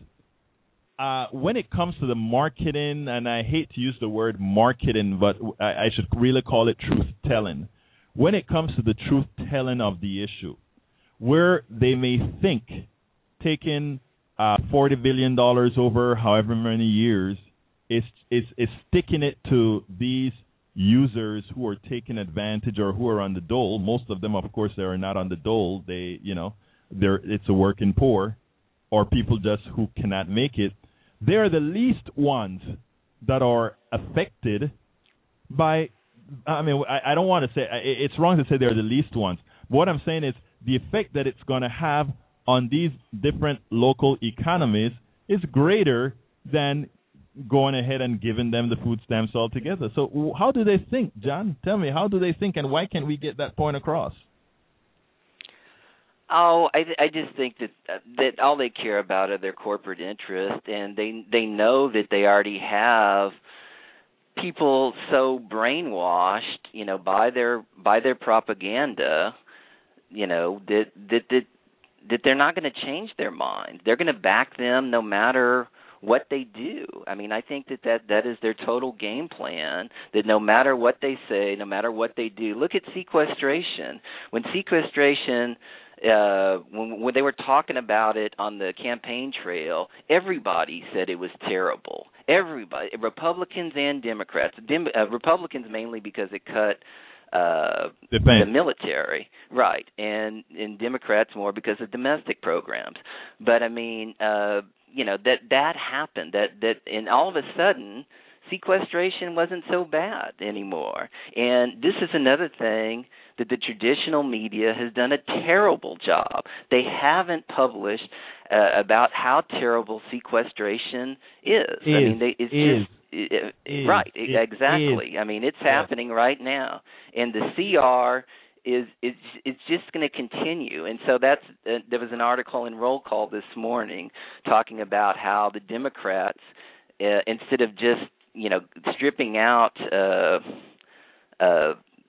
uh, when it comes to the marketing, and I hate to use the word marketing, but I, I should really call it truth-telling. When it comes to the truth-telling of the issue, where they may think taking uh, forty billion dollars over however many years is, is, is sticking it to these users who are taking advantage or who are on the dole. Most of them, of course, they are not on the dole. They, you know, they're it's a working poor or people just who cannot make it. They're the least ones that are affected by, I mean, I, I don't want to say, it's wrong to say they're the least ones. What I'm saying is the effect that it's going to have on these different local economies is greater than going ahead and giving them the food stamps altogether. So how do they think, John? Tell me, how do they think, and why can't we get that point across?
Oh, I, I just think that that all they care about are their corporate interest, and they they know that they already have people so brainwashed, you know, by their by their propaganda, you know, that that that, that they're not going to change their mind. They're going to back them no matter what they do. I mean, I think that, that that is their total game plan, that no matter what they say, no matter what they do. Look at sequestration. When sequestration, uh, when, when they were talking about it on the campaign trail, everybody said it was terrible. Everybody, Republicans and Democrats. Dem- uh, Republicans mainly because it cut uh, the military, right, and, and Democrats more because of domestic programs. But, I mean, uh, you know, that that happened, that, that and all of a sudden sequestration wasn't so bad anymore. And this is another thing that the traditional media has done a terrible job. They haven't published uh, about how terrible sequestration is.
is
I mean, they, it's
is,
just it,
is,
right,
it
exactly.
Is.
I mean, it's happening right now. And the C R is it's it's just going to continue. And so that's uh, there was an article in Roll Call this morning talking about how the Democrats, uh, instead of just, you know, stripping out uh, uh,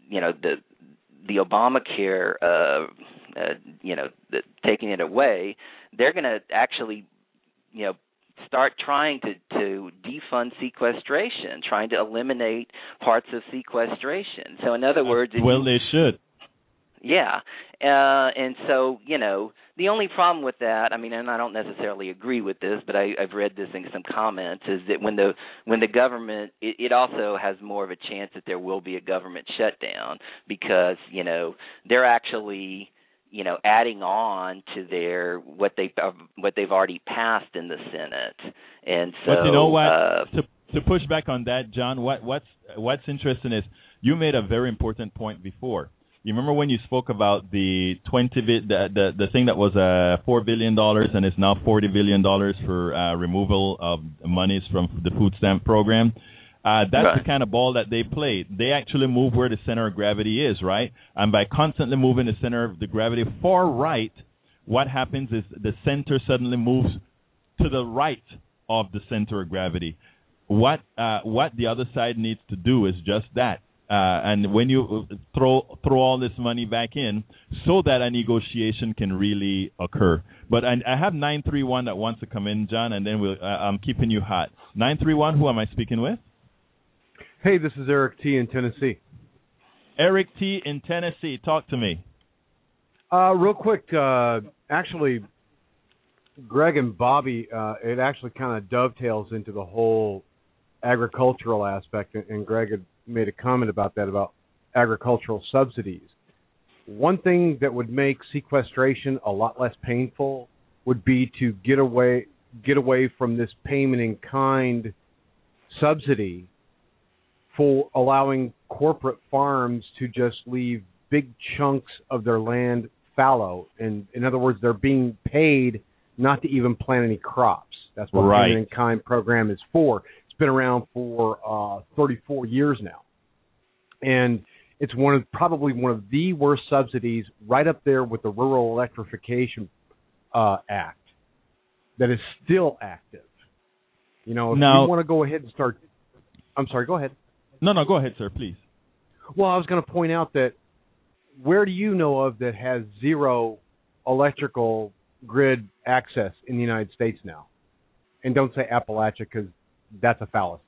you know, the the Obamacare, uh, uh, you know, the, taking it away, they're going to actually, you know, start trying to, to defund sequestration, trying to eliminate parts of sequestration. So, in other words, if
well,
you,
they should.
Yeah, uh, and so, you know, the only problem with that, I mean, and I don't necessarily agree with this, but I, I've read this in some comments, is that when the when the government, it, it also has more of a chance that there will be a government shutdown because, you know, they're actually, you know, adding on to their what they what they've already passed in the Senate, and so.
But you know what?
Uh,
to to push back on that, John, what what's what's interesting is you made a very important point before. You remember when you spoke about the twenty the the, the thing that was uh, four billion dollars and is now forty billion dollars for uh, removal of monies from the food stamp program. Uh, that's right. The kind of ball that they played. They actually move where the center of gravity is, right? And by constantly moving the center of the gravity far right, what happens is the center suddenly moves to the right of the center of gravity. What uh, what the other side needs to do is just that. Uh, and when you throw throw all this money back in, so that a negotiation can really occur. But I, I have nine three one that wants to come in, John, and then we'll, uh, I'm keeping you hot. nine three one, who am I speaking with?
Hey, this is Eric T. in Tennessee.
Eric T. in Tennessee, talk to me.
Uh, real quick, uh, actually, Greg and Bobby, uh, it actually kind of dovetails into the whole agricultural aspect, and Greg had made a comment about that, about agricultural subsidies. One thing that would make sequestration a lot less painful would be to get away get away from this payment in kind subsidy for allowing corporate farms to just leave big chunks of their land fallow. And in other words, they're being paid not to even plant any crops. That's what
right.
the payment in kind program is for. It's been around for uh, thirty-four years now. And it's one of probably one of the worst subsidies, right up there with the Rural Electrification uh, Act, that is still active. You know, if
now,
you want to go ahead and start, I'm sorry, go ahead.
No, no, go ahead, sir, please.
Well, I was going to point out that where do you know of that has zero electrical grid access in the United States now? And don't say Appalachia because that's a fallacy.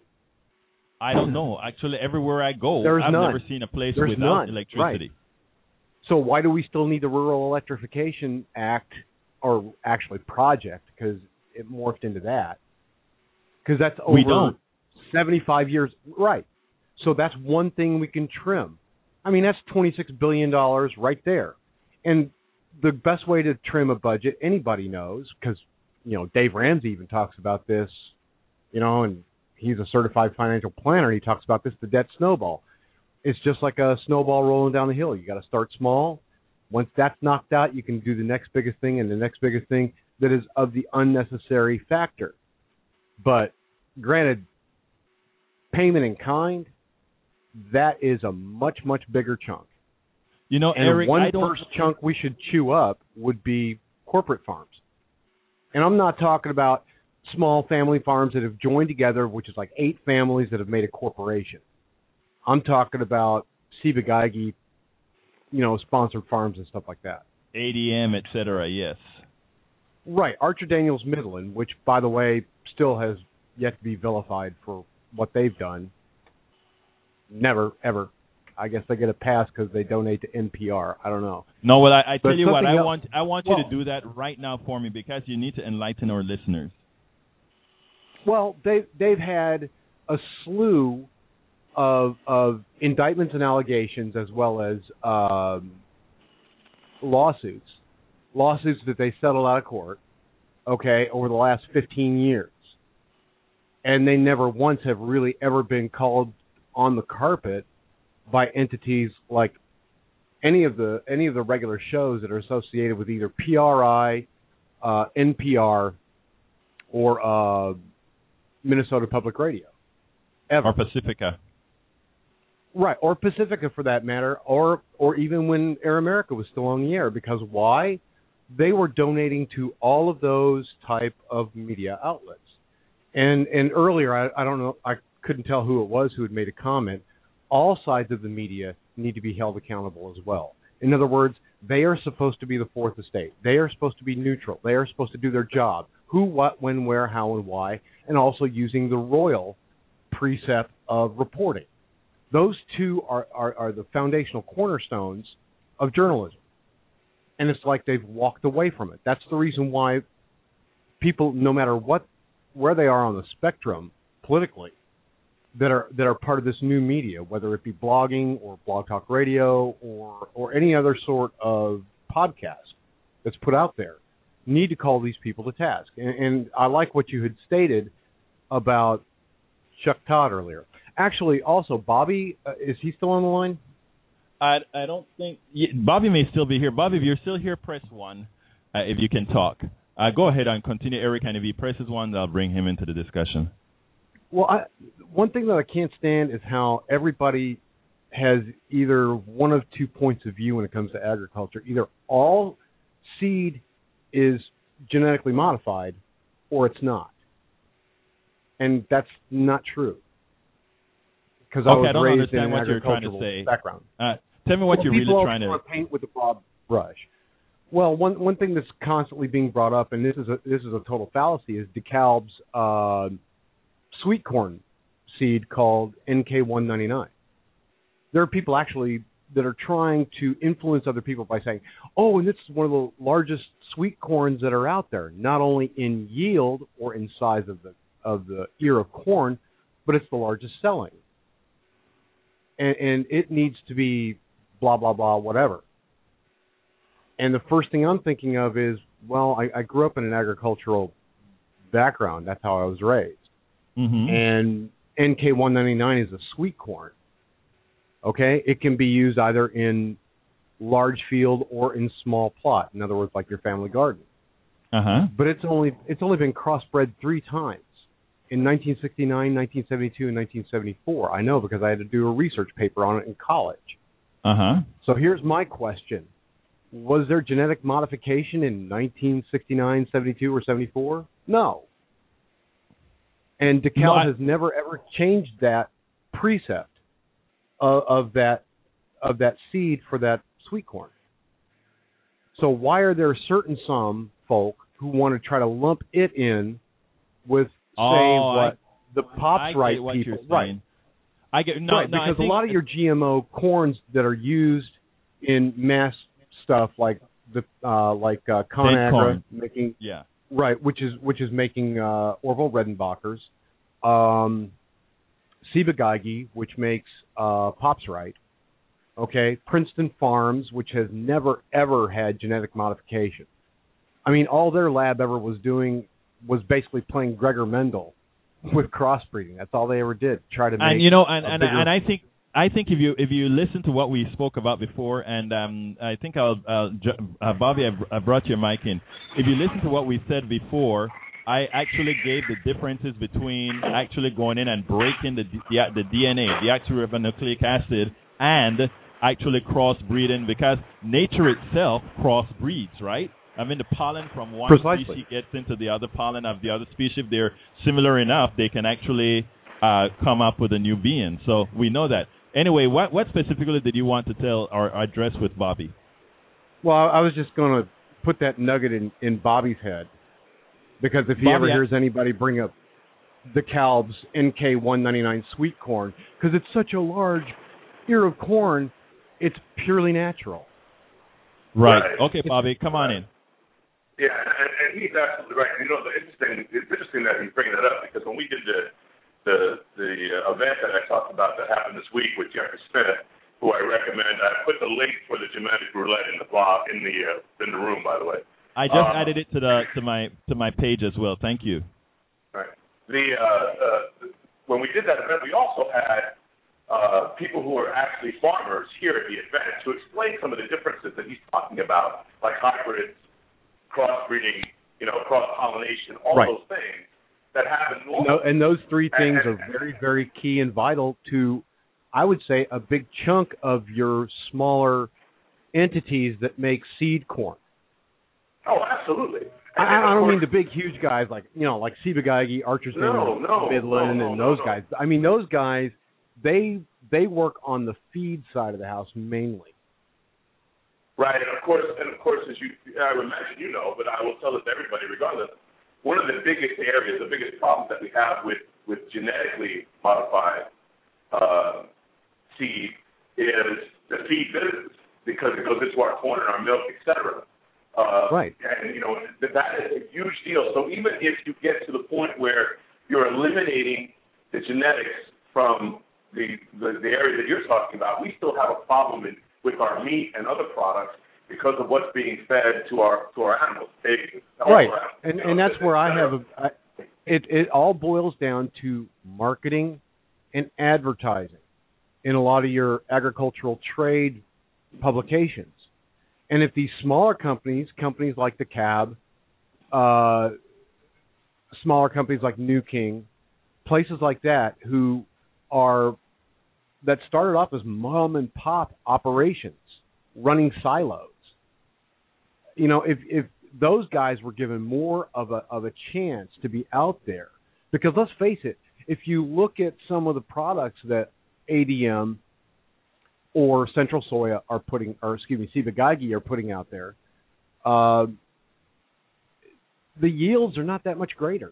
I don't know. Actually, everywhere I go,
There's
I've
none.
never seen a place
There's
without
none.
electricity.
Right. So why do we still need the Rural Electrification Act, or actually project, because it morphed into that? Because that's over
we don't.
seventy-five years. Right. So that's one thing we can trim. I mean, that's twenty-six billion dollars right there. And the best way to trim a budget, anybody knows, because, you know, Dave Ramsey even talks about this, you know, and he's a certified financial planner. He talks about this, the debt snowball. It's just like a snowball rolling down the hill. You got to start small. Once that's knocked out, you can do the next biggest thing and the next biggest thing that is of the unnecessary factor. But granted, payment in kind, that is a much, much bigger chunk.
You know,
and
Eric,
one
I don't...
first chunk we should chew up would be corporate farms. And I'm not talking about small family farms that have joined together, which is like eight families that have made a corporation. I'm talking about Ciba-Geigy, you know, sponsored farms and stuff like that.
A D M, et cetera, yes.
Right. Archer Daniels Midland, which, by the way, still has yet to be vilified for what they've done. Never, ever. I guess they get a pass because they donate to N P R. I don't know.
No, well, I, I tell you what, I
else,
want I want
well,
you to do that right now for me because you need to enlighten our listeners.
Well, they they've had a slew of of indictments and allegations, as well as um, lawsuits, lawsuits that they settled out of court, okay, over the last fifteen years, and they never once have really ever been called on the carpet by entities like any of the any of the regular shows that are associated with either P R I, uh, N P R, or uh, Minnesota Public Radio, ever.
Or Pacifica.
Right, or Pacifica for that matter, or or even when Air America was still on the air. Because why? They were donating to all of those type of media outlets. And and earlier, I, I don't know, I couldn't tell who it was who had made a comment. All sides of the media need to be held accountable as well. In other words, they are supposed to be the fourth estate. They are supposed to be neutral. They are supposed to do their job. Who, what, when, where, how, and why, and also using the royal precept of reporting. Those two are, are, are the foundational cornerstones of journalism. And it's like they've walked away from it. That's the reason why people, no matter what, where they are on the spectrum politically, that are that are part of this new media, whether it be blogging or Blog Talk Radio or or any other sort of podcast that's put out there, need to call these people to task. And, and I like what you had stated about Chuck Todd earlier. Actually, also, Bobby, uh, is he still on the line?
I, I don't think yeah, Bobby may still be here. Bobby, if you're still here, press one uh, if you can talk. Uh, go ahead and continue, Eric, and if he presses one, I'll bring him into the discussion.
Well, I, one thing that I can't stand is how everybody has either one of two points of view when it comes to agriculture. Either all seed is genetically modified or it's not. And that's not true. Because
okay,
I was
I don't
raised
understand
in
what you're trying to say.
Background.
Uh, tell me what
well,
you're really trying to...
People paint with a broad brush. Well, one one thing that's constantly being brought up, and this is a this is a total fallacy, is DeKalb's uh, sweet corn seed called N K one ninety-nine. There are people actually that are trying to influence other people by saying, "Oh, and this is one of the largest sweet corns that are out there, not only in yield or in size of the of the ear of corn, but it's the largest selling, and, and it needs to be blah blah blah whatever." And the first thing I'm thinking of is, well, I, I grew up in an agricultural background. That's how I was raised.
Mm-hmm.
And N K one ninety-nine is a sweet corn. Okay? It can be used either in large field or in small plot. In other words, like your family garden.
Uh-huh.
But it's only it's only been crossbred three times. In nineteen sixty-nine, nineteen seventy-two, and nineteen seventy-four. I know because I had to do a research paper on it in college.
Uh-huh.
So here's my question. Was there genetic modification in nineteen sixty-nine, seventy-two, or seventy-four? No. And DeKalb
no, I...
has never ever changed that precept of, of that of that seed for that sweet corn. So why are there certain some folk who want to try to lump it in with say
oh,
what
I,
the Pops right people right?
I get no,
right,
no
because
I think...
a lot of your G M O corns that are used in mass stuff like the uh, like uh, ConAgra making
yeah
right, which is which is making uh, Orville Redenbachers, um, Ciba-Geigy, which makes uh, Pops Right, okay, Princeton Farms, which has never ever had genetic modification. I mean, all their lab ever was doing was basically playing Gregor Mendel with crossbreeding. That's all they ever did. Try to make
and you know and and,
bigger...
and I think. I think if you if you listen to what we spoke about before, and um, I think I'll, I'll uh, Bobby, I brought your mic in. If you listen to what we said before, I actually gave the differences between actually going in and breaking the the, the D N A, the activated acid, and actually crossbreeding, because nature itself crossbreeds, right? I mean, the pollen from one
Precisely.
species gets into the other pollen of the other species. If they're similar enough, they can actually uh, come up with a new being. So we know that. Anyway, what what specifically did you want to tell or address with Bobby?
Well, I was just going to put that nugget in, in Bobby's head, because if he
Bobby,
ever
I-
hears anybody bring up DeKalb's N K one ninety-nine sweet corn, because it's such a large ear of corn, it's purely natural.
Right.
Right.
Okay, Bobby, come on in.
Yeah, and, and he's absolutely right. You know, the interesting, it's interesting that he's bringing that up, because when we did the the the uh, event that I talked about that happened this week with Jeffrey Smith, who I recommend, I put the link for the genetic roulette in the blog in the uh, in the room, by the way.
I just
um,
added it to the to my to my page as well. Thank you.
Right. The uh, uh, when we did that event, we also had uh, people who are actually farmers here at the event to explain some of the differences that he's talking about, like hybrids, crossbreeding, you know, cross pollination, all
right.
those things that happen.
No, and those three things are very, very key and vital to, I would say, a big chunk of your smaller entities that make seed corn.
Oh, absolutely.
I, I don't mean the big, huge guys like, you know, like Ciba-Geigy, Archer's
No, no,
Midland,
no,
and
no,
those
no.
guys. I mean, those guys, they they work on the feed side of the house mainly.
Right, and of course, and of course, as you, I would imagine you know, but I will tell this to everybody regardless. One of the biggest areas, the biggest problems that we have with, with genetically modified uh, seed is the feed business, because it goes into our corn and our milk, et cetera. Uh,
right.
And, you know, that, that is a huge deal. So even if you get to the point where you're eliminating the genetics from the, the, the area that you're talking about, we still have a problem in, with our meat and other products because of what's being fed to our to our animals. Pigs,
right,
animals,
and
you know,
and that's where I have a. I, it it all boils down to marketing and advertising in a lot of your agricultural trade publications. And if these smaller companies, companies like the C A B, uh, smaller companies like New King, places like that, who are that started off as mom and pop operations running silos. You know, if if those guys were given more of a of a chance to be out there, because let's face it, if you look at some of the products that A D M or Central Soya are putting, or excuse me, Ciba-Geigy are putting out there, uh, the yields are not that much greater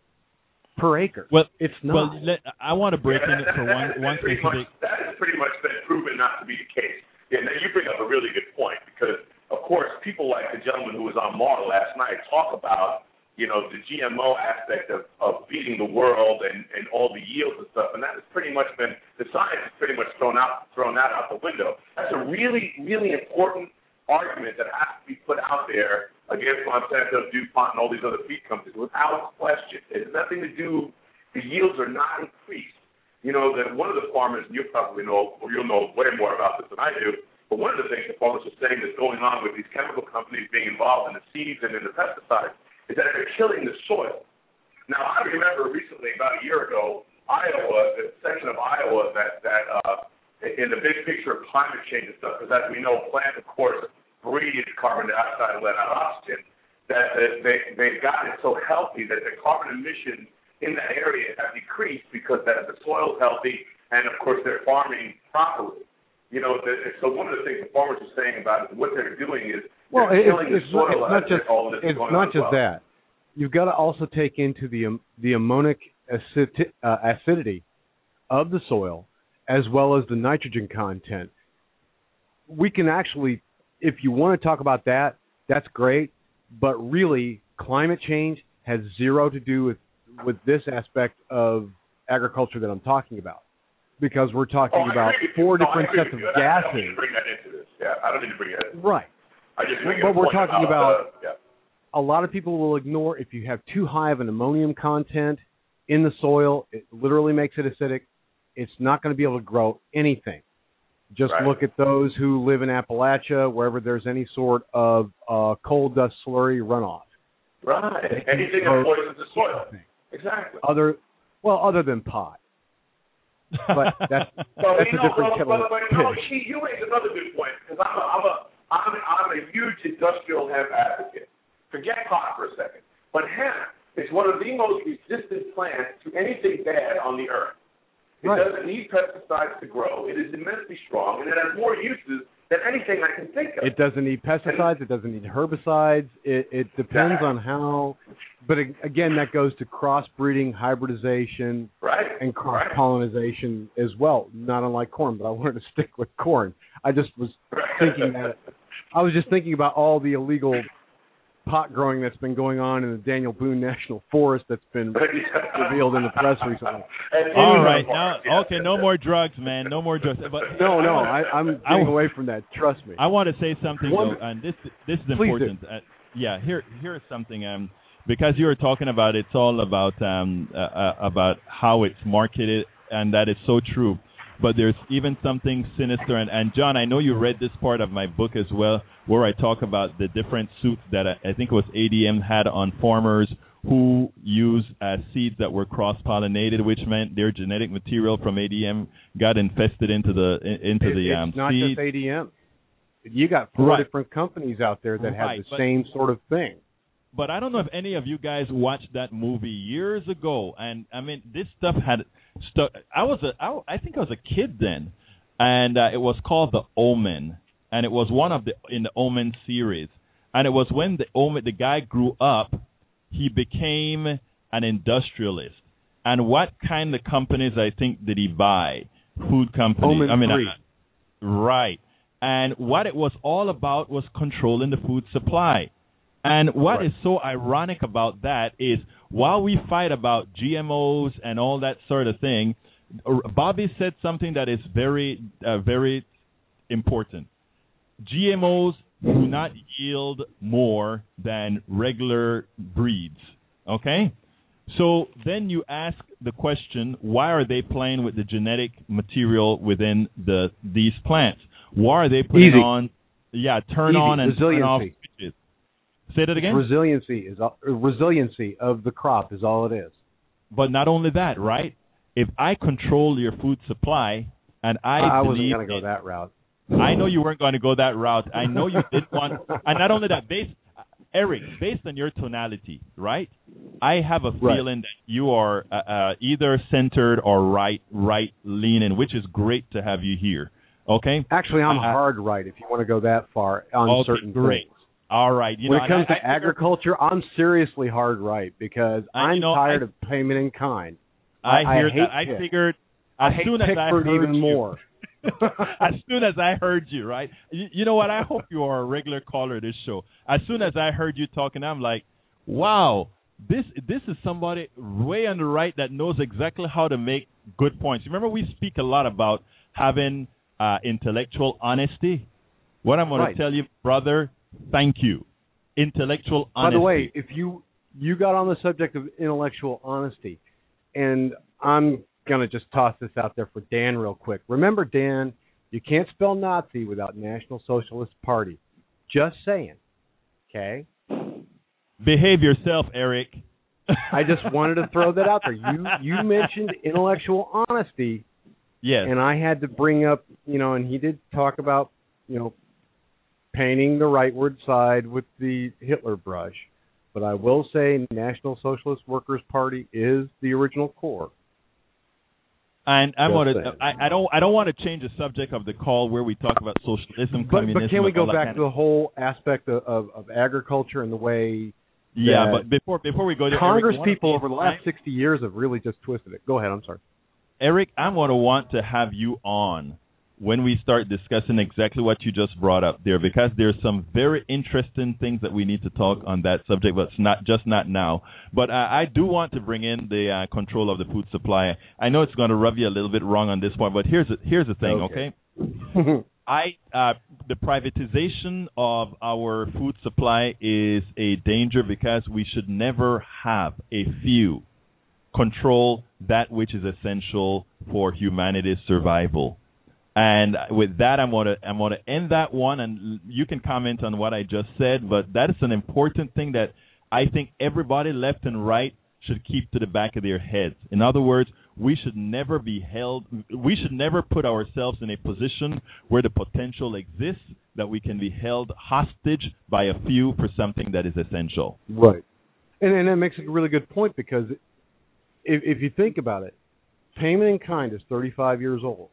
per acre.
Well,
it's not.
Well, let, I want to break
yeah,
in it for one one
pretty
specific.
much, that has pretty much been proven not to be the case. And you bring up a really good point, because, of course, people like the gentleman who was on Marl last night talk about, you know, the G M O aspect of, of feeding the world and, and all the yields and stuff, and that has pretty much been, the science has pretty much thrown out thrown that out the window. That's a really, really important argument that has to be put out there against Monsanto, DuPont, and all these other feed companies without question. It has nothing to do, the yields are not increased. You know, that one of the farmers, and you probably know, or you'll know way more about this than I do, but one of the things the farmers are saying that's going on with these chemical companies being involved in the seeds and in the pesticides is that they're killing the soil. Now, I remember recently, about a year ago, Iowa, the section of Iowa that, that uh, in the big picture of climate change and stuff, because as we know, plants, of course, breathe carbon dioxide and let out oxygen, that they, they've gotten it so healthy that the carbon emissions in that area have decreased because that the soil's healthy, and of course they're farming properly. You know, the, so one of the things the farmers are saying about it, what they're doing is
well,
they're
it's,
killing
it's,
the soil.
It's not just,
all this
it's
going
not
on
just
well.
that. You've got to also take into the um, the ammonic acid, uh, acidity of the soil, as well as the nitrogen content. We can actually, if you want to talk about that, that's great. But really, climate change has zero to do with with this aspect of agriculture that I'm talking about, because we're talking
oh,
about four
no,
different sets of
gases.
gases.
I don't need to bring that into this. Yeah, I don't need to bring that into
right.
I just
but we're talking about,
about uh, yeah.
a lot of people will ignore if you have too high of an ammonium content in the soil, it literally makes it acidic. It's not going to be able to grow anything. Just
right.
look at those who live in Appalachia, wherever there's any sort of uh, coal dust slurry runoff.
Right. Anything that poisons the soil. Exactly.
Other, well, other than pot. But that's,
well,
that's
you
a
know,
different
well,
kettle of
but, but,
fish.
no, she, you raise another good point, because I'm a, I'm, a, I'm, I'm a huge industrial hemp advocate. Forget pot for a second. But hemp is one of the most resistant plants to anything bad on the earth. It
right.
doesn't need pesticides to grow. It is immensely strong, and it has more uses than anything I can think of.
It doesn't need pesticides. It doesn't need herbicides. It, it depends
yeah.
on how. But it, again, that goes to crossbreeding, hybridization,
right.
and cross-pollinization right. as well. Not unlike corn, but I wanted to stick with corn. I just was thinking that. I was just thinking about all the illegal pot growing that's been going on in the Daniel Boone National Forest that's been revealed in the press recently.
All right, now, okay, no more drugs, man, no more drugs. But
no, no, I, I'm getting I, away from that. Trust me.
I want to say something
One,
though, and this this is
please
important. Uh, yeah, here here is something. Um, because you were talking about it's all about um uh, uh, about how it's marketed, and that is so true. But there's even something sinister. And, and, John, I know you read this part of my book as well, where I talk about the different suits that I, I think it was A D M had on farmers who used uh, seeds that were cross-pollinated, which meant their genetic material from A D M got infested into the into
it,
the
it's
um,
not
seed.
just A D M. You got four
right.
different companies out there that
right,
have the same sort of thing.
but I don't know if any of you guys watched that movie years ago. And I mean, this stuff had stuck. I was a, I, I think I was a kid then, and uh, it was called The Omen, and it was one of the in the Omen series. And it was when the Omen, the guy grew up, he became an industrialist. And what kind of companies I think did he buy? Food companies.
Omen
I mean,
three.
Uh, right. And what it was all about was controlling the food supply. And what
Right.
is so ironic about that is while we fight about G M Os and all that sort of thing, Bobby said something that is very, uh, very important. G M Os do not yield more than regular breeds, okay? So then you ask the question, why are they playing with the genetic material within the these plants? Why are they putting
Easy.
on, yeah, turn
Easy.
on and turn off
Resiliency.
switches? Say that again?
Resiliency is all, resiliency of the crop is all it is.
But not only that, right? If I control your food supply, and I,
I wasn't
believe
going to go that route.
I know you weren't going to go that route. I know you did want, and not only that, based, Eric, based on your tonality, right? I have a
Right.
feeling that you are uh, uh, either centered or right, right leaning, which is great to have you here. Okay.
Actually, I'm
Uh,
hard right if you want to go that far on
okay,
certain
great.
things.
All right. You
when
know,
it comes
I,
to
I,
agriculture, I'm seriously hard right because
I-
I'm
you know,
tired
I-
of payment in kind.
I hear
hate
that. I
Pick.
figured
I
as
hate
soon as I
Pickford
heard
even
you,
more.
as soon as I heard you, right? You, you know what? I hope you are a regular caller to this show. As soon as I heard you talking, I'm like, wow, this this is somebody way on the right that knows exactly how to make good points. Remember, we speak a lot about having uh, intellectual honesty. What I'm going
Right.
to tell you, brother, thank you. Intellectual
By
honesty.
the way, if you you got on the subject of intellectual honesty, and I'm gonna just toss this out there for Dan real quick. Remember, Dan, you can't spell Nazi without National Socialist Party. Just saying. Okay.
behave yourself, Eric.
I just wanted to throw that out there. You you mentioned intellectual honesty.
Yes.
And I had to bring up, you know, and he did talk about, you know, painting the rightward side with the Hitler brush. But I will say National Socialist Workers Party is the original core.
And I'm
Just
gonna,
saying.
I, I don't I don't want to change the subject of the call where we talk about socialism,
But,
communism.
but can we
and all
go
that
back
kind
to the whole aspect of, of, of agriculture and the way
Yeah,
that
but before before we go there,
Congress
Eric, one of
people
these
over the last
times-
sixty years have really just twisted it. Go ahead, I'm sorry.
Eric, I'm going to want to have you on when we start discussing exactly what you just brought up there, because there's some very interesting things that we need to talk on that subject, but it's not just not now. But uh, I do want to bring in the uh, control of the food supply. I know it's going to rub you a little bit wrong on this point, but here's the, here's the thing, okay?
Okay.
I uh, the privatization of our food supply is a danger because we should never have a few control that which is essential for humanity's survival. And with that, I'm going to I'm going to end that one, and you can comment on what I just said. But that is an important thing that I think everybody left and right should keep to the back of their heads. In other words, we should never be held. We should never put ourselves in a position where the potential exists that we can be held hostage by a few for something that is essential.
Right. And, and that makes a really good point, because if, if you think about it, payment in kind is thirty-five years old.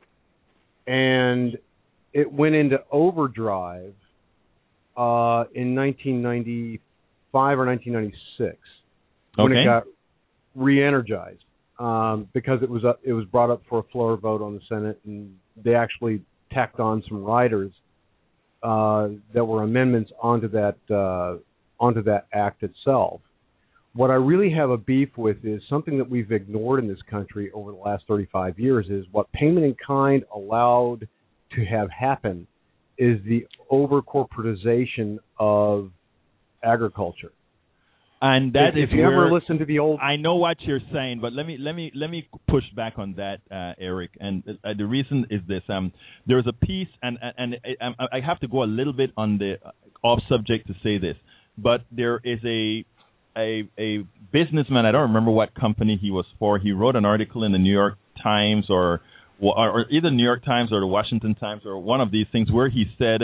And it went into overdrive uh, in nineteen ninety-five or nineteen ninety-six when
Okay.
it got re-energized, um, because it was uh, it was brought up for a floor vote on the Senate, and they actually tacked on some riders uh, that were amendments onto that uh, onto that act itself. What I really have a beef with is something that we've ignored in this country over the last thirty-five years is what payment in kind allowed to have happen is the over-corporatization of agriculture.
And that
if,
is
if you
where
ever listen to the old,
I know what you're saying, but let me let me let me push back on that, uh, Eric. And uh, the reason is this: um, there's a piece, and and, and I, I have to go a little bit on the off subject to say this, but there is a a a businessman. I don't remember what company he was for. He wrote an article in the New York Times or or either New York Times or the Washington Times or one of these things where he said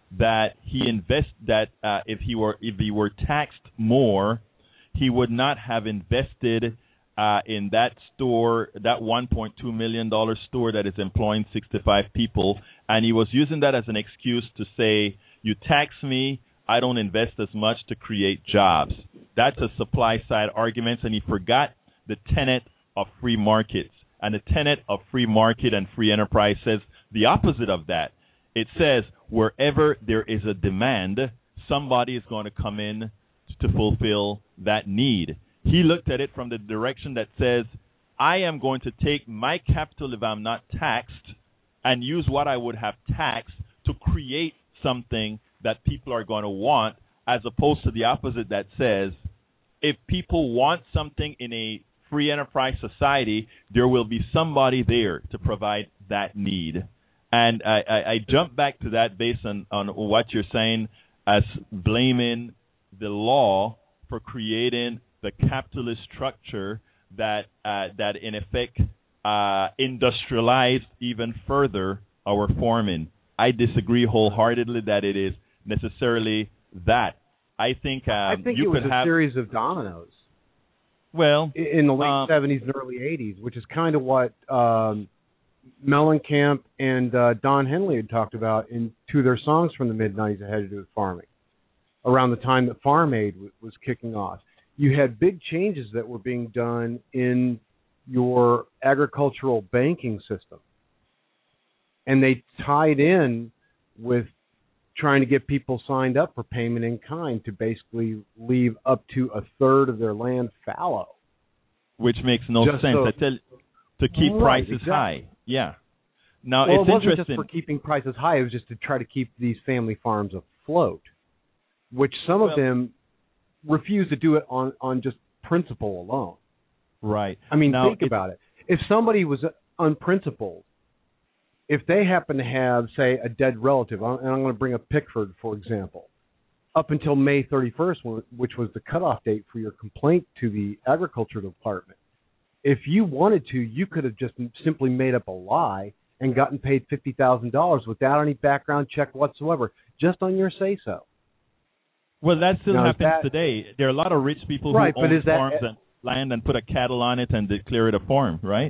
that he invest that uh, if he were if he were taxed more, he would not have invested uh, in that store, that one point two million dollars store that is employing sixty-five people, and he was using that as an excuse to say, you tax me, I don't invest as much to create jobs. That's a supply side argument, and he forgot the tenet of free markets. And the tenet of free market and free enterprise says the opposite of that. It says wherever there is a demand, somebody is going to come in to fulfill that need. He looked at it from the direction that says, I am going to take my capital if I'm not taxed and use what I would have taxed to create something that people are going to want, as opposed to the opposite that says, if people want something in a free enterprise society, there will be somebody there to provide that need. And I, I, I jump back to that based on, on what you're saying as blaming the law for creating the capitalist structure that uh, that in effect uh, industrialized even further our farming. I disagree wholeheartedly that it is necessarily that. I think um,
I think
you
it was
could
a
have,
series of dominoes.
Well,
in the late
um,
seventies and early eighties, which is kind of what um, Mellencamp and uh, Don Henley had talked about in two of their songs from the mid nineties that had to do with farming, around the time that Farm Aid w- was kicking off. You had big changes that were being done in your agricultural banking system, and they tied in with trying to get people signed up for payment in kind to basically leave up to a third of their land fallow.
Which makes no
Just
sense.
so,
I tell, to keep
right,
prices
exactly.
high. Yeah. Now,
well,
it's
it wasn't
interesting.
just for keeping prices high. It was just to try to keep these family farms afloat, which some
well,
of them refuse to do it on, on just principle alone.
Right.
I mean,
now,
think about it. If somebody was unprincipled, if they happen to have, say, a dead relative, and I'm going to bring up Pickford, for example, up until May thirty-first, which was the cutoff date for your complaint to the Agriculture Department, if you wanted to, you could have just simply made up a lie and gotten paid fifty thousand dollars without any background check whatsoever, just on your say-so.
Well, that still
now,
happens
that,
today. There are a lot of rich people
right,
who
but
own
is that,
farms and land and put a cattle on it and declare it a farm, right?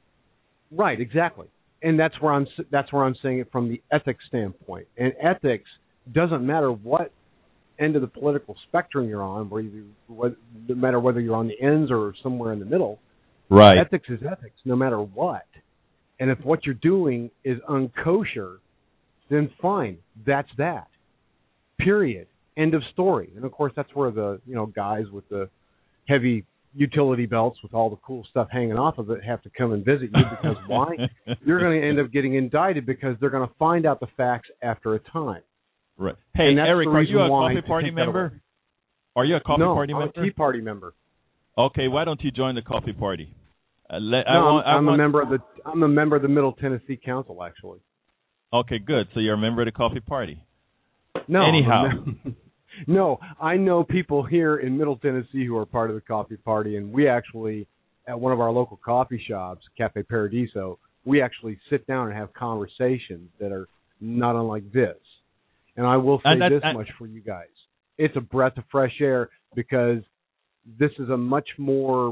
Right, exactly. And that's where I'm that's where I'm saying it from the ethics standpoint. And ethics doesn't matter what end of the political spectrum you're on, where you, no matter whether you're on the ends or somewhere in the middle.
Right.
Ethics is ethics, no matter what. And if what you're doing is unkosher, then fine, that's that. Period. End of story. And of course, that's where the you know guys with the heavy utility belts with all the cool stuff hanging off of it have to come and visit you, because why? You're going to end up getting indicted because they're going to find out the facts after a time.
Right. Hey, Eric, are you a Coffee Party member? Are you a Coffee
no,
Party
I'm
member?
No, I'm a Tea Party member.
Okay, why don't you join the Coffee Party? Uh, let,
no,
I want,
I'm,
I
I'm
want...
a member of the I'm a member of the Middle Tennessee Council, actually.
Okay, good. So you're a member of the Coffee Party.
No.
Anyhow.
No, I know people here in Middle Tennessee who are part of the Coffee Party, and we actually, at one of our local coffee shops, Cafe Paradiso, we actually sit down and have conversations that are not unlike this. And I will say
and that,
this
and,
much for you guys. It's a breath of fresh air, because this is a much more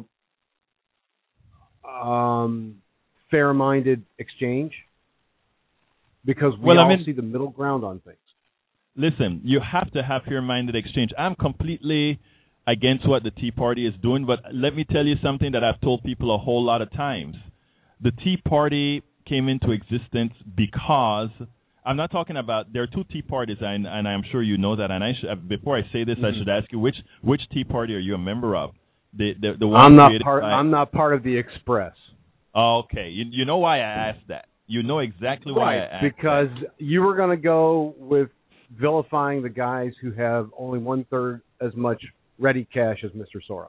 um, fair-minded exchange, because we
well,
all
I mean,
see the middle ground on things.
Listen, you have to have fair-minded exchange. I'm completely against what the Tea Party is doing, but let me tell you something that I've told people a whole lot of times. The Tea Party came into existence because, I'm not talking about, there are two Tea Parties, and, and I'm sure you know that, and I should, before I say this, mm-hmm. I should ask you, which which Tea Party are you a member of? The the, the one
I'm not part. By, I'm not part of the Express.
Okay, you you know why I asked that. You know exactly why
right,
I asked
because
that.
you were going to go with vilifying the guys who have only one third as much ready cash as Mister Soros.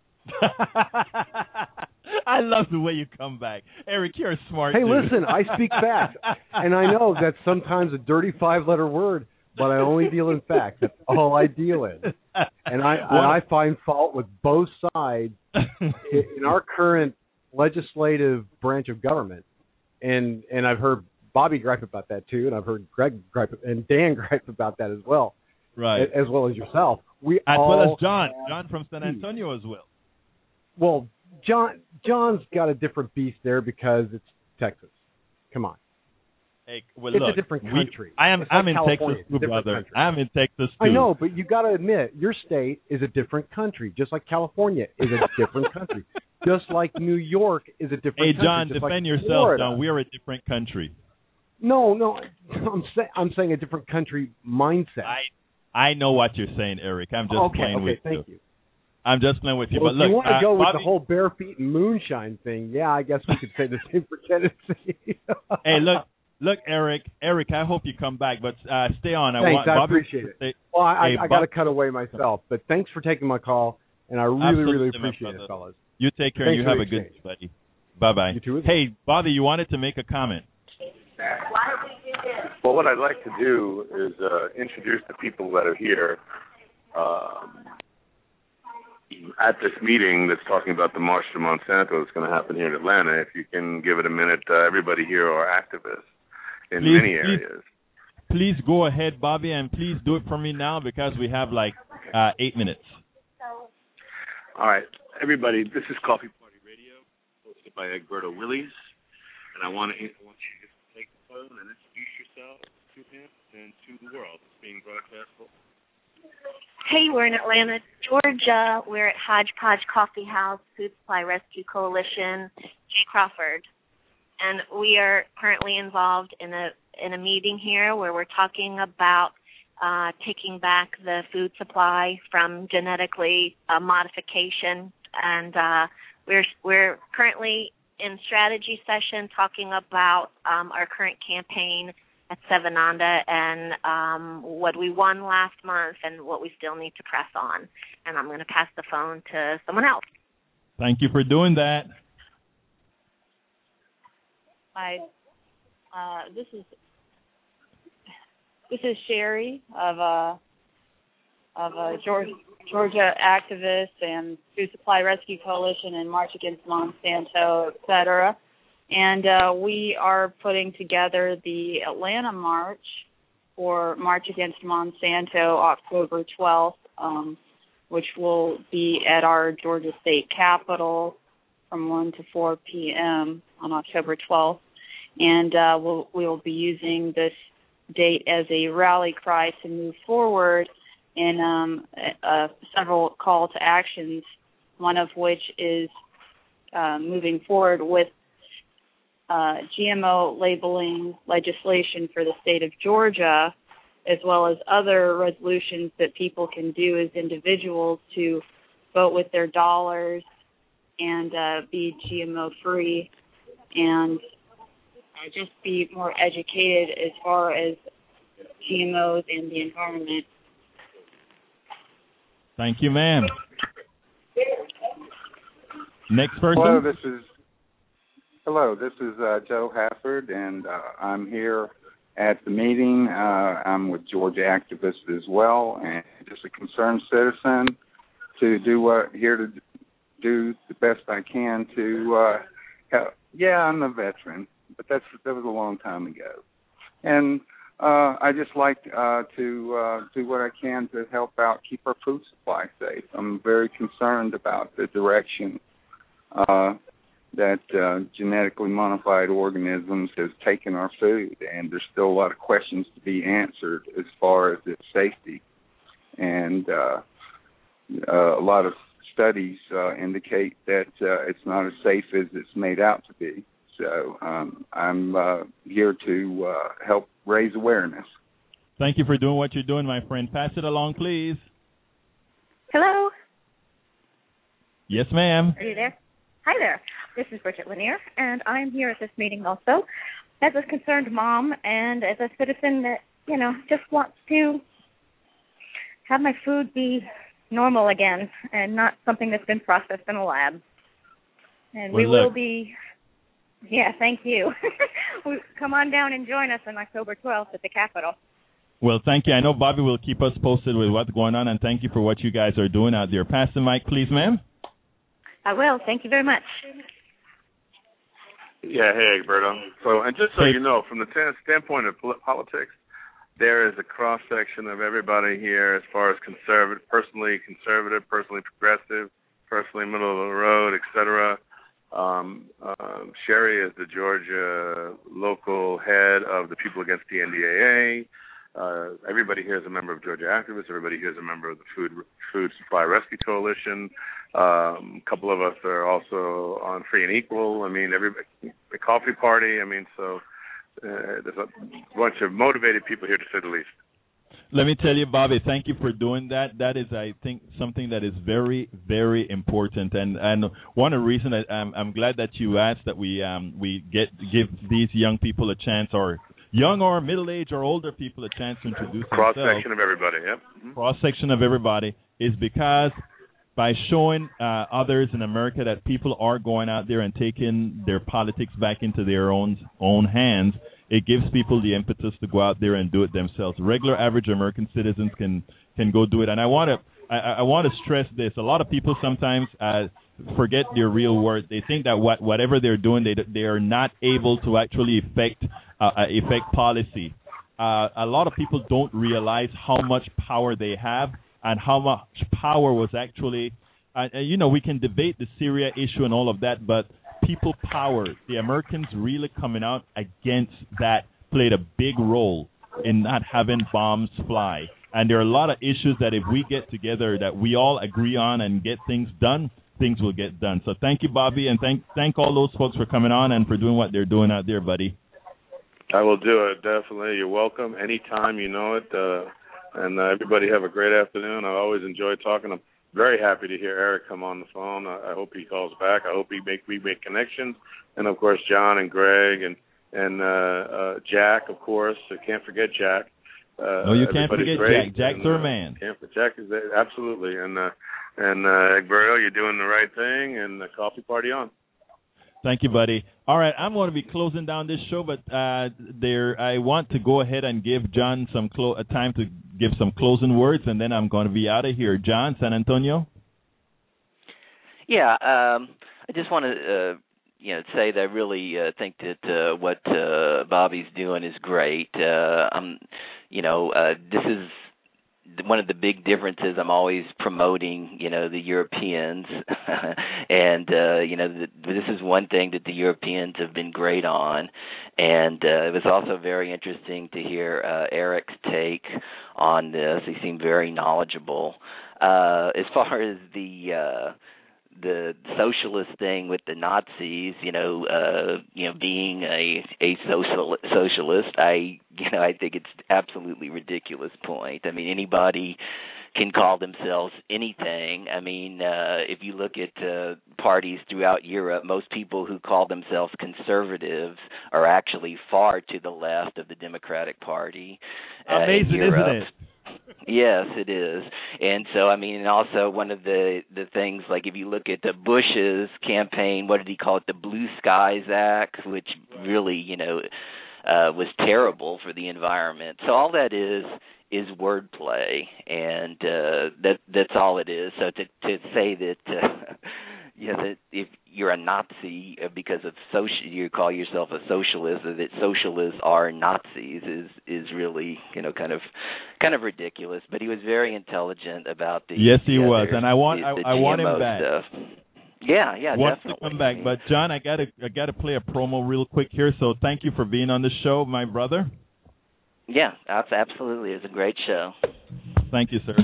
I love the way you come back, Eric. You're a smart.
Hey,
dude.
listen, I speak facts, and I know that's sometimes a dirty five-letter word, but I only deal in facts. That's all I deal in, and I and I find fault with both sides in our current legislative branch of government. And and I've heard Bobby gripe about that too, and I've heard Greg gripe and Dan gripe about that as well,
right?
As well as yourself. We
as
all
well as John, John from San Antonio as well.
Well, John, John's got a different beast there because it's Texas. Come on.
Hey, well,
it's
look,
a different country.
We, I am.
It's
I'm
like
in
California.
Texas too, brother. Country. I'm in Texas too.
I know, but you got to admit, your state is a different country, just like California is a different country, just like New York is a different.
Hey,
country.
John,
just
defend
like
yourself,
Florida.
John. We are a different country.
No, no, I'm saying I'm saying a different country mindset.
I I know what you're saying, Eric. I'm just
okay,
playing
okay,
with
thank
you.
you.
I'm just playing with you.
Well,
but
if
look,
you want to
uh,
go with
Bobby,
the whole bare feet and moonshine thing, yeah, I guess we could say the same for Tennessee.
Hey, look, look, Eric, Eric, I hope you come back, but uh, stay on.
Thanks,
I, want,
I
Bobby,
appreciate it.
Stay,
well, I,
hey,
I, I
Bob,
got to cut away myself, but thanks for taking my call, and I really,
Absolutely,
really appreciate it, fellas.
You take care
Thanks
and you have a good
exchange.
buddy. Bye-bye.
You too.
Hey, Bobby, you wanted to make a comment.
Well, what I'd like to do is uh, introduce the people that are here um, at this meeting that's talking about the March to Monsanto that's going to happen here in Atlanta. If you can give it a minute, uh, everybody here are activists in
please,
many areas.
Please, please go ahead, Bobby, and please do it for me now because we have like uh, eight minutes.
All right, everybody, this is Coffee Party Radio, hosted by Egberto Willies, and I want to I want you to take the phone and introduce yourself to him and to the world. It's being broadcast.
Hey, we're in Atlanta, Georgia. We're at Hodgepodge Coffee House, Food Supply Rescue Coalition, Jay Crawford, and we are currently involved in a in a meeting here where we're talking about uh, taking back the food supply from genetically uh, modification, and uh, we're we're currently in strategy session talking about um, our current campaign at Savananda and um, what we won last month and what we still need to press on. And I'm going to pass the phone to someone else.
Thank you for doing that.
Hi, uh, this is this is Sherry of uh, of uh, Georgia, Georgia activists and Food Supply Rescue Coalition and March Against Monsanto, et cetera. And uh, we are putting together the Atlanta March for March Against Monsanto, October twelfth, um, which will be at our Georgia State Capitol from one to four p.m. on October twelfth. And uh, we'll, we'll be using this date as a rally cry to move forward in um, uh, several call to actions, one of which is uh, moving forward with Uh, G M O labeling legislation for the state of Georgia, as well as other resolutions that people can do as individuals to vote with their dollars and uh, be G M O free and uh, just be more educated as far as G M Os and the environment.
Thank you, ma'am. Next person.
Hello, this is Hello, this is uh, Joe Hafford, and uh, I'm here at the meeting. Uh, I'm with Georgia activists as well, and just a concerned citizen to do what here to do the best I can to uh, help. Yeah, I'm a veteran, but that's that was a long time ago, and uh, I just like uh, to uh, do what I can to help out keep our food supply safe. I'm very concerned about the direction Uh, that uh, genetically modified organisms has taken our food, and there's still a lot of questions to be answered as far as its safety. And uh, uh, a lot of studies uh, indicate that uh, it's not as safe as it's made out to be. So um, I'm uh, here to uh, help raise awareness.
Thank you for doing what you're doing, my friend. Pass it along, please.
Hello?
Yes, ma'am.
Are you there? Hi there. This is Bridget Lanier, and I'm here at this meeting also as a concerned mom and as a citizen that, you know, just wants to have my food be normal again and not something that's been processed in a lab. And
well,
we will
look.
be, yeah, thank you. Come on down and join us on October twelfth at the Capitol.
Well, thank you. I know Bobby will keep us posted with what's going on, and thank you for what you guys are doing out there. Pass the mic, please, ma'am.
I will. Thank you very much.
Yeah, hey, Egberto. So, and just so
Hey.
you know, from the t- standpoint of pol- politics, there is a cross-section of everybody here as far as conservative, personally conservative, personally progressive, personally middle of the road, et cetera. Um, um, Sherry is the Georgia local head of the People Against the N D A A. Uh, everybody here is a member of Georgia Activists. Everybody here is a member of the Food Food Supply Rescue Coalition. Um, a couple of us are also on Free and Equal. I mean, everybody, the Coffee Party. I mean, so uh, there's a bunch of motivated people here, to say the least.
Let me tell you, Bobby, thank you for doing that. That is, I think, something that is very, very important. And and one of the reasons that I'm, I'm glad that you asked that we um we get give these young people a chance, or young or middle-aged or older people a chance to introduce
Cross
themselves.
section of everybody. Yep. Mm-hmm.
Cross section of everybody, is because by showing uh, others in America that people are going out there and taking their politics back into their own own hands, it gives people the impetus to go out there and do it themselves. Regular, average American citizens can can go do it. And I want to I, I want to stress this. A lot of people sometimes uh, forget their real worth. They think that what whatever they're doing, they they are not able to actually affect uh, affect policy. Uh, a lot of people don't realize how much power they have and how much power was actually. Uh, you know, we can debate the Syria issue and all of that, but people power, the Americans really coming out against that played a big role in not having bombs fly. And there are a lot of issues that if we get together that we all agree on and get things done, things will get done. So thank you, Bobby, and thank thank all those folks for coming on and for doing what they're doing out there, buddy.
I will do it, definitely. You're welcome anytime, you know it. Uh, and uh, everybody have a great afternoon. I always enjoy talking. I'm very happy to hear Eric come on the phone. I, I hope he calls back. I hope he make we make connections. And, of course, John and Greg and, and uh, uh, Jack, of course. I can't forget Jack. Uh,
no, you can't
everybody's
forget
great.
Jack. Jack's
and,
our
uh,
man.
Can't, Jack is there, absolutely. And, uh, and uh, Egberto, you're doing the right thing, and the coffee party on.
Thank you, buddy. All right, I'm going to be closing down this show, but uh, there I want to go ahead and give John some clo- uh, time to give some closing words, and then I'm going to be out of here. John, San Antonio?
Yeah, um, I just want to uh, you know say that I really uh, think that uh, what uh, Bobby's doing is great. Uh, I'm, you know, uh, this is one of the big differences. I'm always promoting, you know, the Europeans, and uh, you know, the, this is one thing that the Europeans have been great on. And uh, it was also very interesting to hear uh, Eric's take on this. He seemed very knowledgeable. Uh, as far as the uh, the socialist thing with the Nazis, you know, uh, you know, being a a social socialist, I, you know, I think it's absolutely ridiculous point. I mean, anybody can call themselves anything. I mean, uh, if you look at uh, parties throughout Europe, most people who call themselves conservatives are actually far to the left of the Democratic Party. Uh,
Amazing, isn't it?
Yes, it is. And so, I mean, also one of the, the things, like if you look at the Bush's campaign, what did he call it, the Blue Skies Act, which really, you know, uh, was terrible for the environment. So all that is is wordplay, and uh, that that's all it is. So to to say that, uh, you know, that if you're a Nazi because of social, you call yourself a socialist, or that socialists are Nazis, is is really, you know, kind of kind of ridiculous. But he was very intelligent about the
yes, he
the
was,
other,
and I want
the, the
I, I want him
G M O
back.
Stuff. Yeah, yeah,
Wants
definitely.
to come back, but John, I gotta I gotta play a promo real quick here. So thank you for being on the show, my brother.
Yeah, absolutely. It was a great show.
Thank you, sir.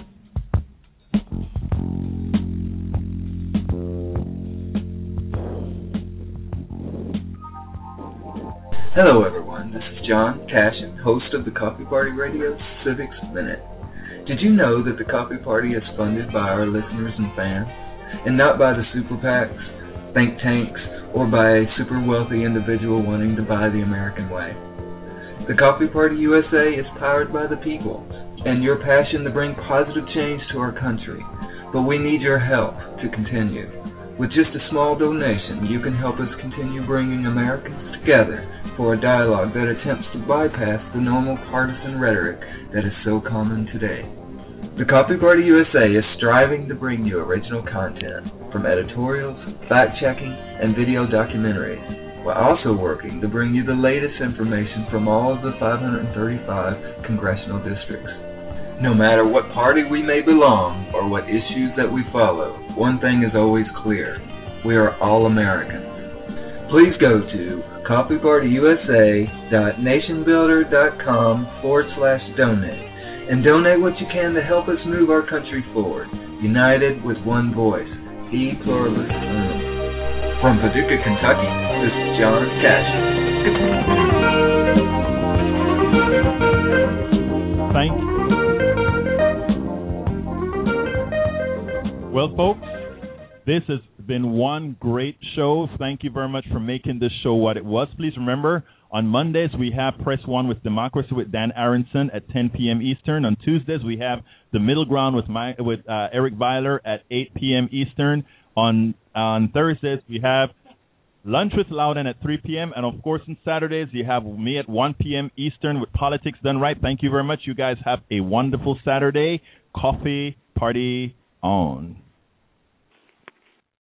Hello, everyone. This is John Cashin, host of the Coffee Party Radio Civics Minute. Did you know that the Coffee Party is funded by our listeners and fans, and not by the super PACs, think tanks, or by a super wealthy individual wanting to buy the American way? The Coffee Party U S A is powered by the people and your passion to bring positive change to our country, but we need your help to continue. With just a small donation, you can help us continue bringing Americans together for a dialogue that attempts to bypass the normal partisan rhetoric that is so common today. The Coffee Party U S A is striving to bring you original content, from editorials, fact-checking, and video documentaries. while also working to bring you the latest information from all of the five hundred thirty-five congressional districts. No matter what party we may belong or what issues that we follow, one thing is always clear. We are all Americans. Please go to coffeepartyusa.nationbuilder.com forward slash donate and donate what you can to help us move our country forward, united with one voice, E Pluribus Unum. From Paducah, Kentucky, this is John Cashin.
Thank you. Well, folks, this has been one great show. Thank you very much for making this show what it was. Please remember, on Mondays we have Press One with Democracy with Dan Aronson at ten p.m. Eastern. On Tuesdays we have The Middle Ground with my, with uh, Eric Byler at eight p.m. Eastern. On on Thursdays we have Lunch with Loudon at three p.m. And, of course, on Saturdays you have me at one p.m. Eastern with Politics Done Right. Thank you very much. You guys have a wonderful Saturday. Coffee Party on.